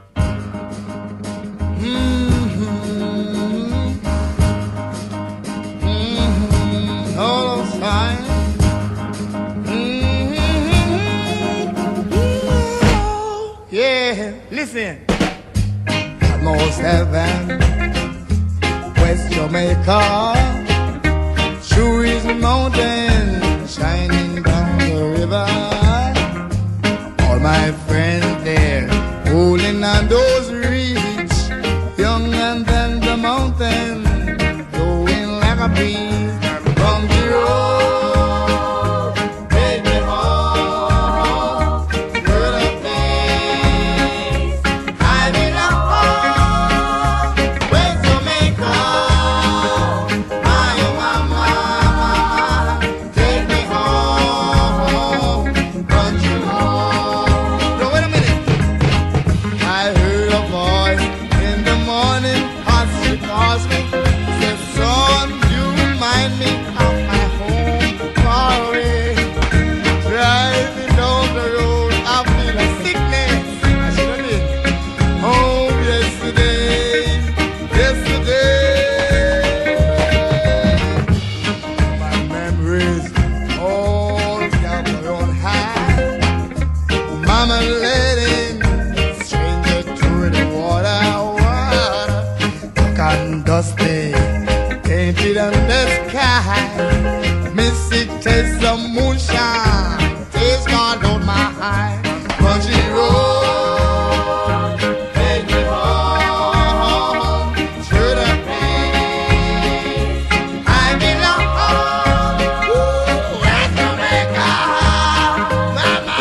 Yeah, listen. Almost heaven, West Jamaica, Shoes Mountain, shining down the river. All my friends there, holding on those reeds, younger than the mountain, blowing like a breeze from the road. Taste the moonshine, taste God on my high country road. Take me home to the place I belong. West Jamaica, mama.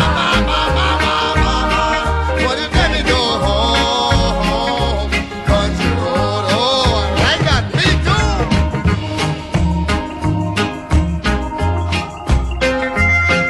What you let me go home, country road. Oh, I got me too.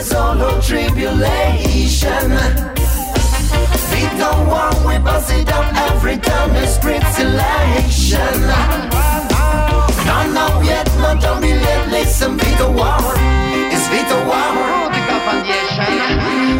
solo tribulation. Vito War, we bust it up every time we sprit elation. No, no, yet, no, don't be late, listen, Vito War, it's Vito War. Protocol Foundation.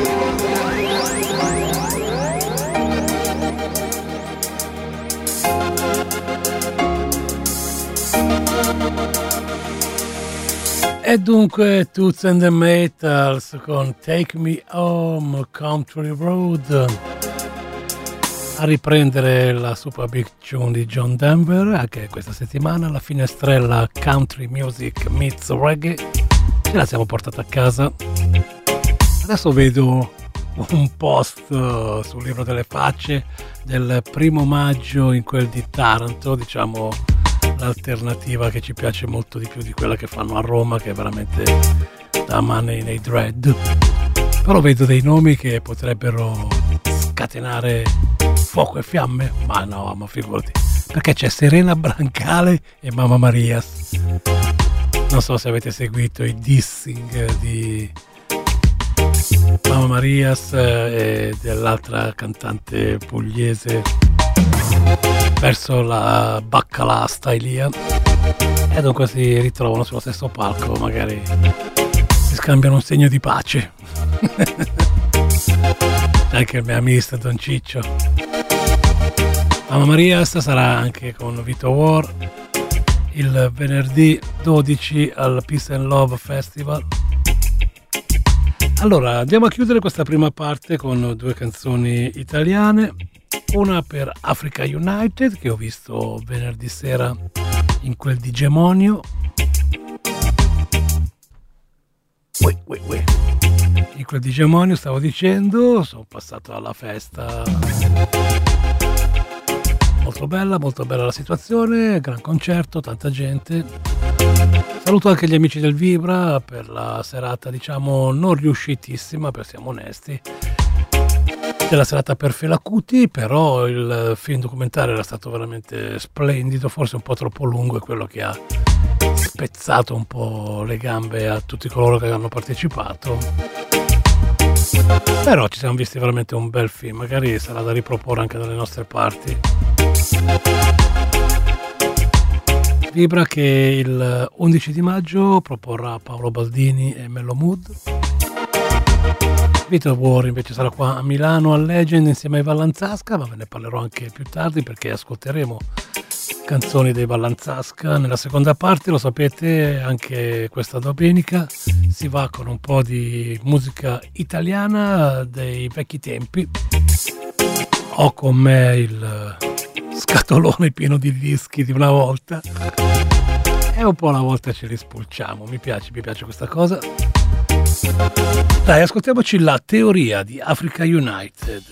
E dunque Toots and the Maytals con Take Me Home Country Road, a riprendere la super big tune di John Denver. Anche questa settimana la finestrella Country Music meets Reggae ce la siamo portata a casa. Adesso vedo un post sul libro delle facce del 1 maggio in quel di Taranto, diciamo l'alternativa che ci piace molto di più di quella che fanno a Roma, che è veramente da mani nei dread. Però vedo dei nomi che potrebbero scatenare fuoco e fiamme, ma no, ma figurati, perché c'è Serena Brancale e Mamma Marias. Non so se avete seguito i dissing di Mamma Marias e dell'altra cantante pugliese verso la Baccalà Stylia, e dunque si ritrovano sullo stesso palco, magari si scambiano un segno di pace. Anche il mio amico Don Ciccio. Mamma Marias sarà anche con Vito War il venerdì 12 al Peace and Love Festival. Allora, andiamo a chiudere questa prima parte con 2 canzoni italiane. Una per Africa United, che ho visto venerdì sera in quel di Gemonio. In quel di Gemonio stavo dicendo, sono passato alla festa. Molto bella la situazione, gran concerto, tanta gente. Saluto anche gli amici del Vibra per la serata, diciamo, non riuscitissima, per siamo onesti, della serata per Fela Kuti, però il film documentario era stato veramente splendido, forse un po' troppo lungo, è quello che ha spezzato un po' le gambe a tutti coloro che hanno partecipato. Però ci siamo visti veramente un bel film, magari sarà da riproporre anche dalle nostre parti. Vibra che il 11 di maggio proporrà Paolo Baldini e Mello Mood. Vito War invece sarà qua a Milano al Legend insieme ai Vallanzasca, ma ve ne parlerò anche più tardi perché ascolteremo canzoni dei Vallanzasca nella seconda parte. Lo sapete, anche questa domenica si va con un po' di musica italiana dei vecchi tempi. Ho con me il scatolone pieno di dischi di una volta e un po' alla volta ce li spulciamo. Mi piace questa cosa. Dai, ascoltiamoci la teoria di Africa United.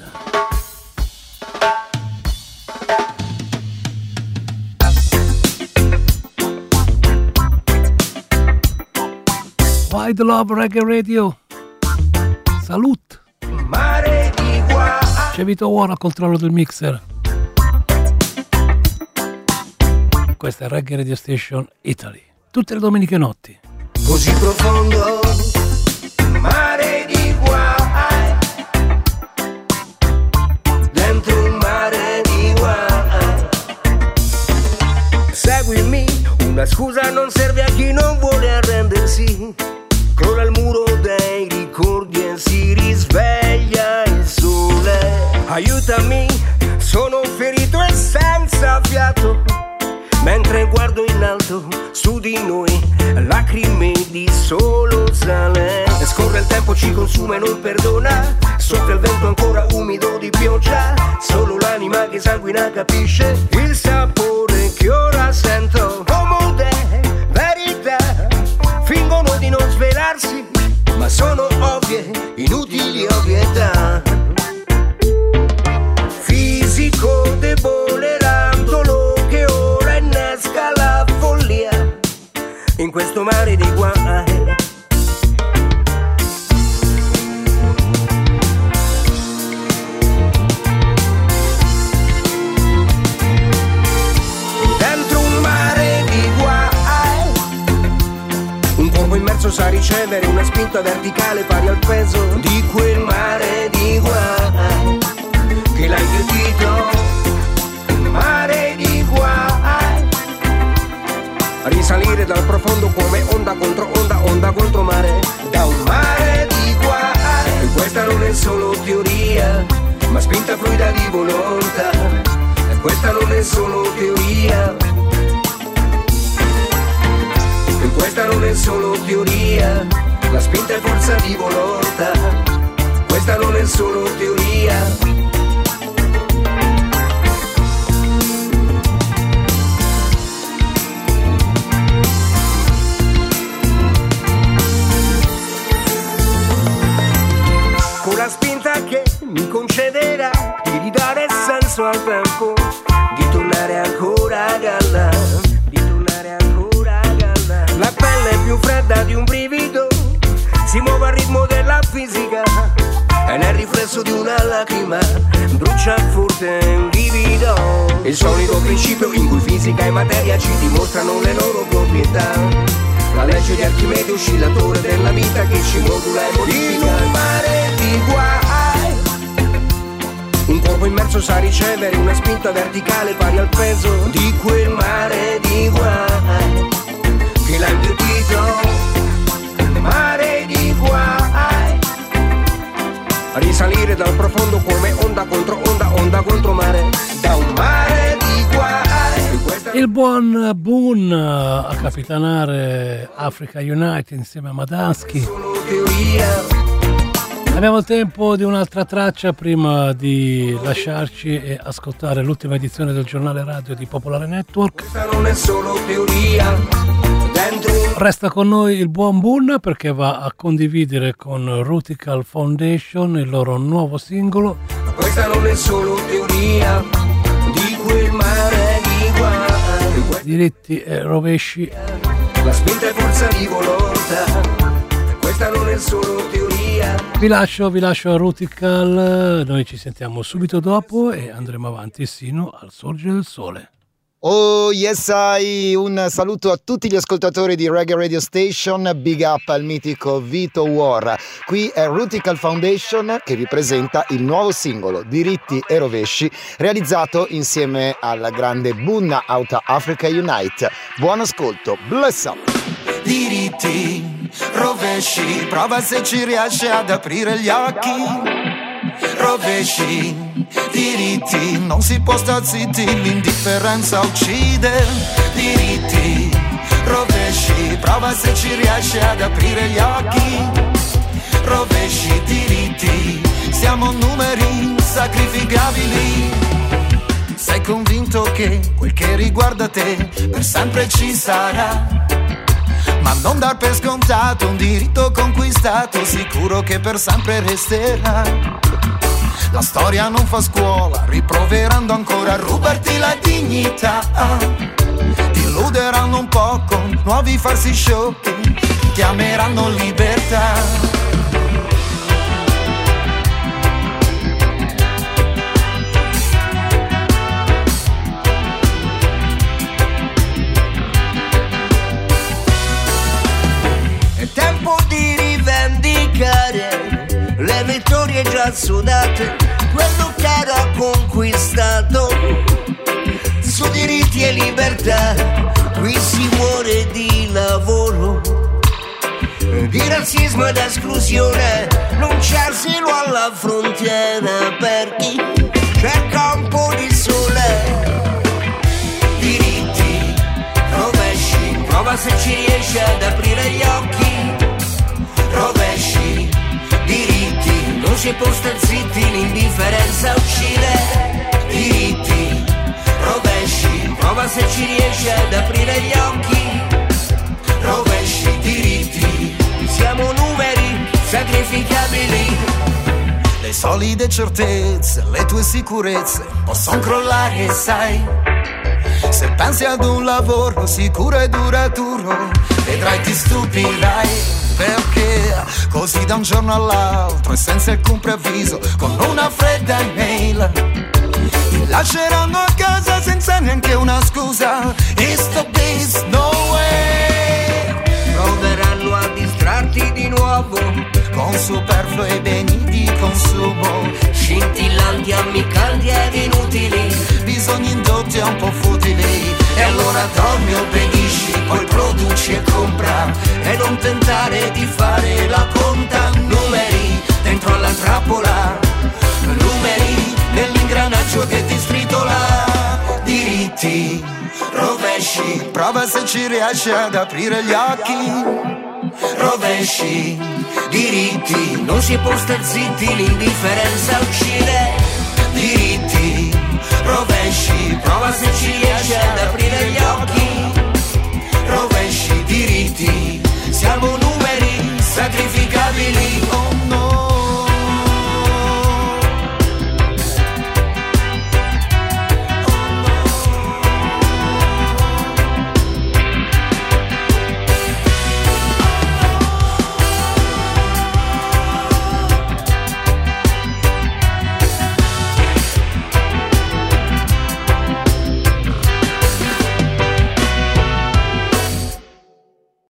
Wide Love Reggae Radio. Salut. C'è Vito War al controllo del mixer. Questa è Reggae Radio Station Italy, tutte le domeniche notti. Così profondo, mare di guai, dentro un mare di guai. Seguimi, una scusa non serve a chi non vuole arrendersi. Crolla il muro dei ricordi e si risveglia il sole. Aiutami, sono ferito e senza fiato, mentre guardo in alto su di noi lacrime di solo sale. E scorre il tempo, ci consuma e non perdona, sotto il vento ancora umido di pioggia. Solo l'anima che sanguina capisce il sapore che ora sento. Comode verità, fingono di non svelarsi, ma sono ovvie, inutili ovvietà. Fisico debole, rantolo che ora innesca la follia in questo mare di guai. Dentro un mare di guai, un corpo immerso sa ricevere una spinta spinta verticale pari al peso di quel mare di guai che l'ha inghiottito, un mare di guai, a risalire dal profondo come onda contro onda, onda contro mare, da un mare di guai. E questa non è solo teoria, ma spinta fluida di volontà. E questa non è solo teoria, e questa non è solo teoria, la spinta è forza di volontà. Questa non è solo teoria. Con la spinta che mi concederà di ridare senso al tempo, di tornare ancora a galla, di tornare ancora a galla. La pelle è più fredda di un brivido, si muove al ritmo della fisica, e nel riflesso di una lacrima brucia forte un livido. Il solito principio in cui fisica e materia ci dimostrano le loro proprietà. La legge di Archimede, oscillatore della vita che ci modula e modifica. In un mare di guai, un corpo immerso sa ricevere una spinta verticale pari al peso di quel mare di guai che l'ha inghiottito, mare di guai, a risalire dal profondo come onda contro onda, onda contro mare, da un mare di guai. Il buon Boone a capitanare Africa United insieme a Madansky. Abbiamo il tempo di un'altra traccia prima di lasciarci e ascoltare l'ultima edizione del giornale radio di Popolare Network. Non è solo teoria. Resta con noi il buon Boone perché va a condividere con Rutical Foundation il loro nuovo singolo. Questa non è solo teoria di quel mare di guai. Diritti e rovesci. La spinta è forza di volontà. Questa non è solo teoria. Vi lascio a Rutical. Noi ci sentiamo subito dopo e andremo avanti sino al sorgere del sole. Oh yes I, un saluto a tutti gli ascoltatori di Reggae Radio Station, big up al mitico Vito War. Qui è Rutical Foundation che vi presenta il nuovo singolo Diritti e rovesci, realizzato insieme alla grande Boone out Africa Unite. Buon ascolto, bless up. Diritti, rovesci, prova se ci riesce ad aprire gli occhi. Rovesci, diritti, non si può star zitti, l'indifferenza uccide. Diritti, rovesci, prova se ci riesce ad aprire gli occhi. Rovesci, diritti, siamo numeri sacrificabili. Sei convinto che quel che riguarda te per sempre ci sarà, ma non dar per scontato un diritto conquistato, sicuro che per sempre resterà. La storia non fa scuola, riproverando ancora a rubarti la dignità. Ti illuderanno un po' con nuovi farsi sciocchi, chiameranno libertà. È tempo di rivendicare le vittorie già sudate, quello che era conquistato. Su diritti e libertà, qui si muore di lavoro, di razzismo ed esclusione, non c'è asilo alla frontiera per chi cerca un po' di sole. Diritti, rovesci, prova se ci riesci ad aprire gli occhi. Rovesci, diritti, non si può star zitti, l'indifferenza uccide. Diritti, rovesci, prova se ci riesci ad aprire gli occhi. Rovesci, diritti, siamo numeri sacrificabili. Le solide certezze, le tue sicurezze possono crollare, sai. Se pensi ad un lavoro sicuro e duraturo, vedrai ti stupirai. Perché così da un giorno all'altro e senza alcun preavviso, con una fredda email, ti lasceranno a casa senza neanche una scusa. It's the beast, no way. Proveranno a distrarti di nuovo nuovo, con superflui beni di consumo, scintillanti, ammiccandi ed inutili, bisogni indotti un po' futili. e allora dormi, obbedisci, poi produci e compra, e non tentare di fare la conta. Numeri dentro alla trappola, numeri nell'ingranaggio che ti stritola. Diritti, rovesci, prova se ci riesci ad aprire gli occhi. rovesci, diritti, non si può star zitti, l'indifferenza uccide. Diritti, rovesci, prova se ci riesci ad aprire gli occhi. Rovesci, diritti, siamo numeri sacrificabili.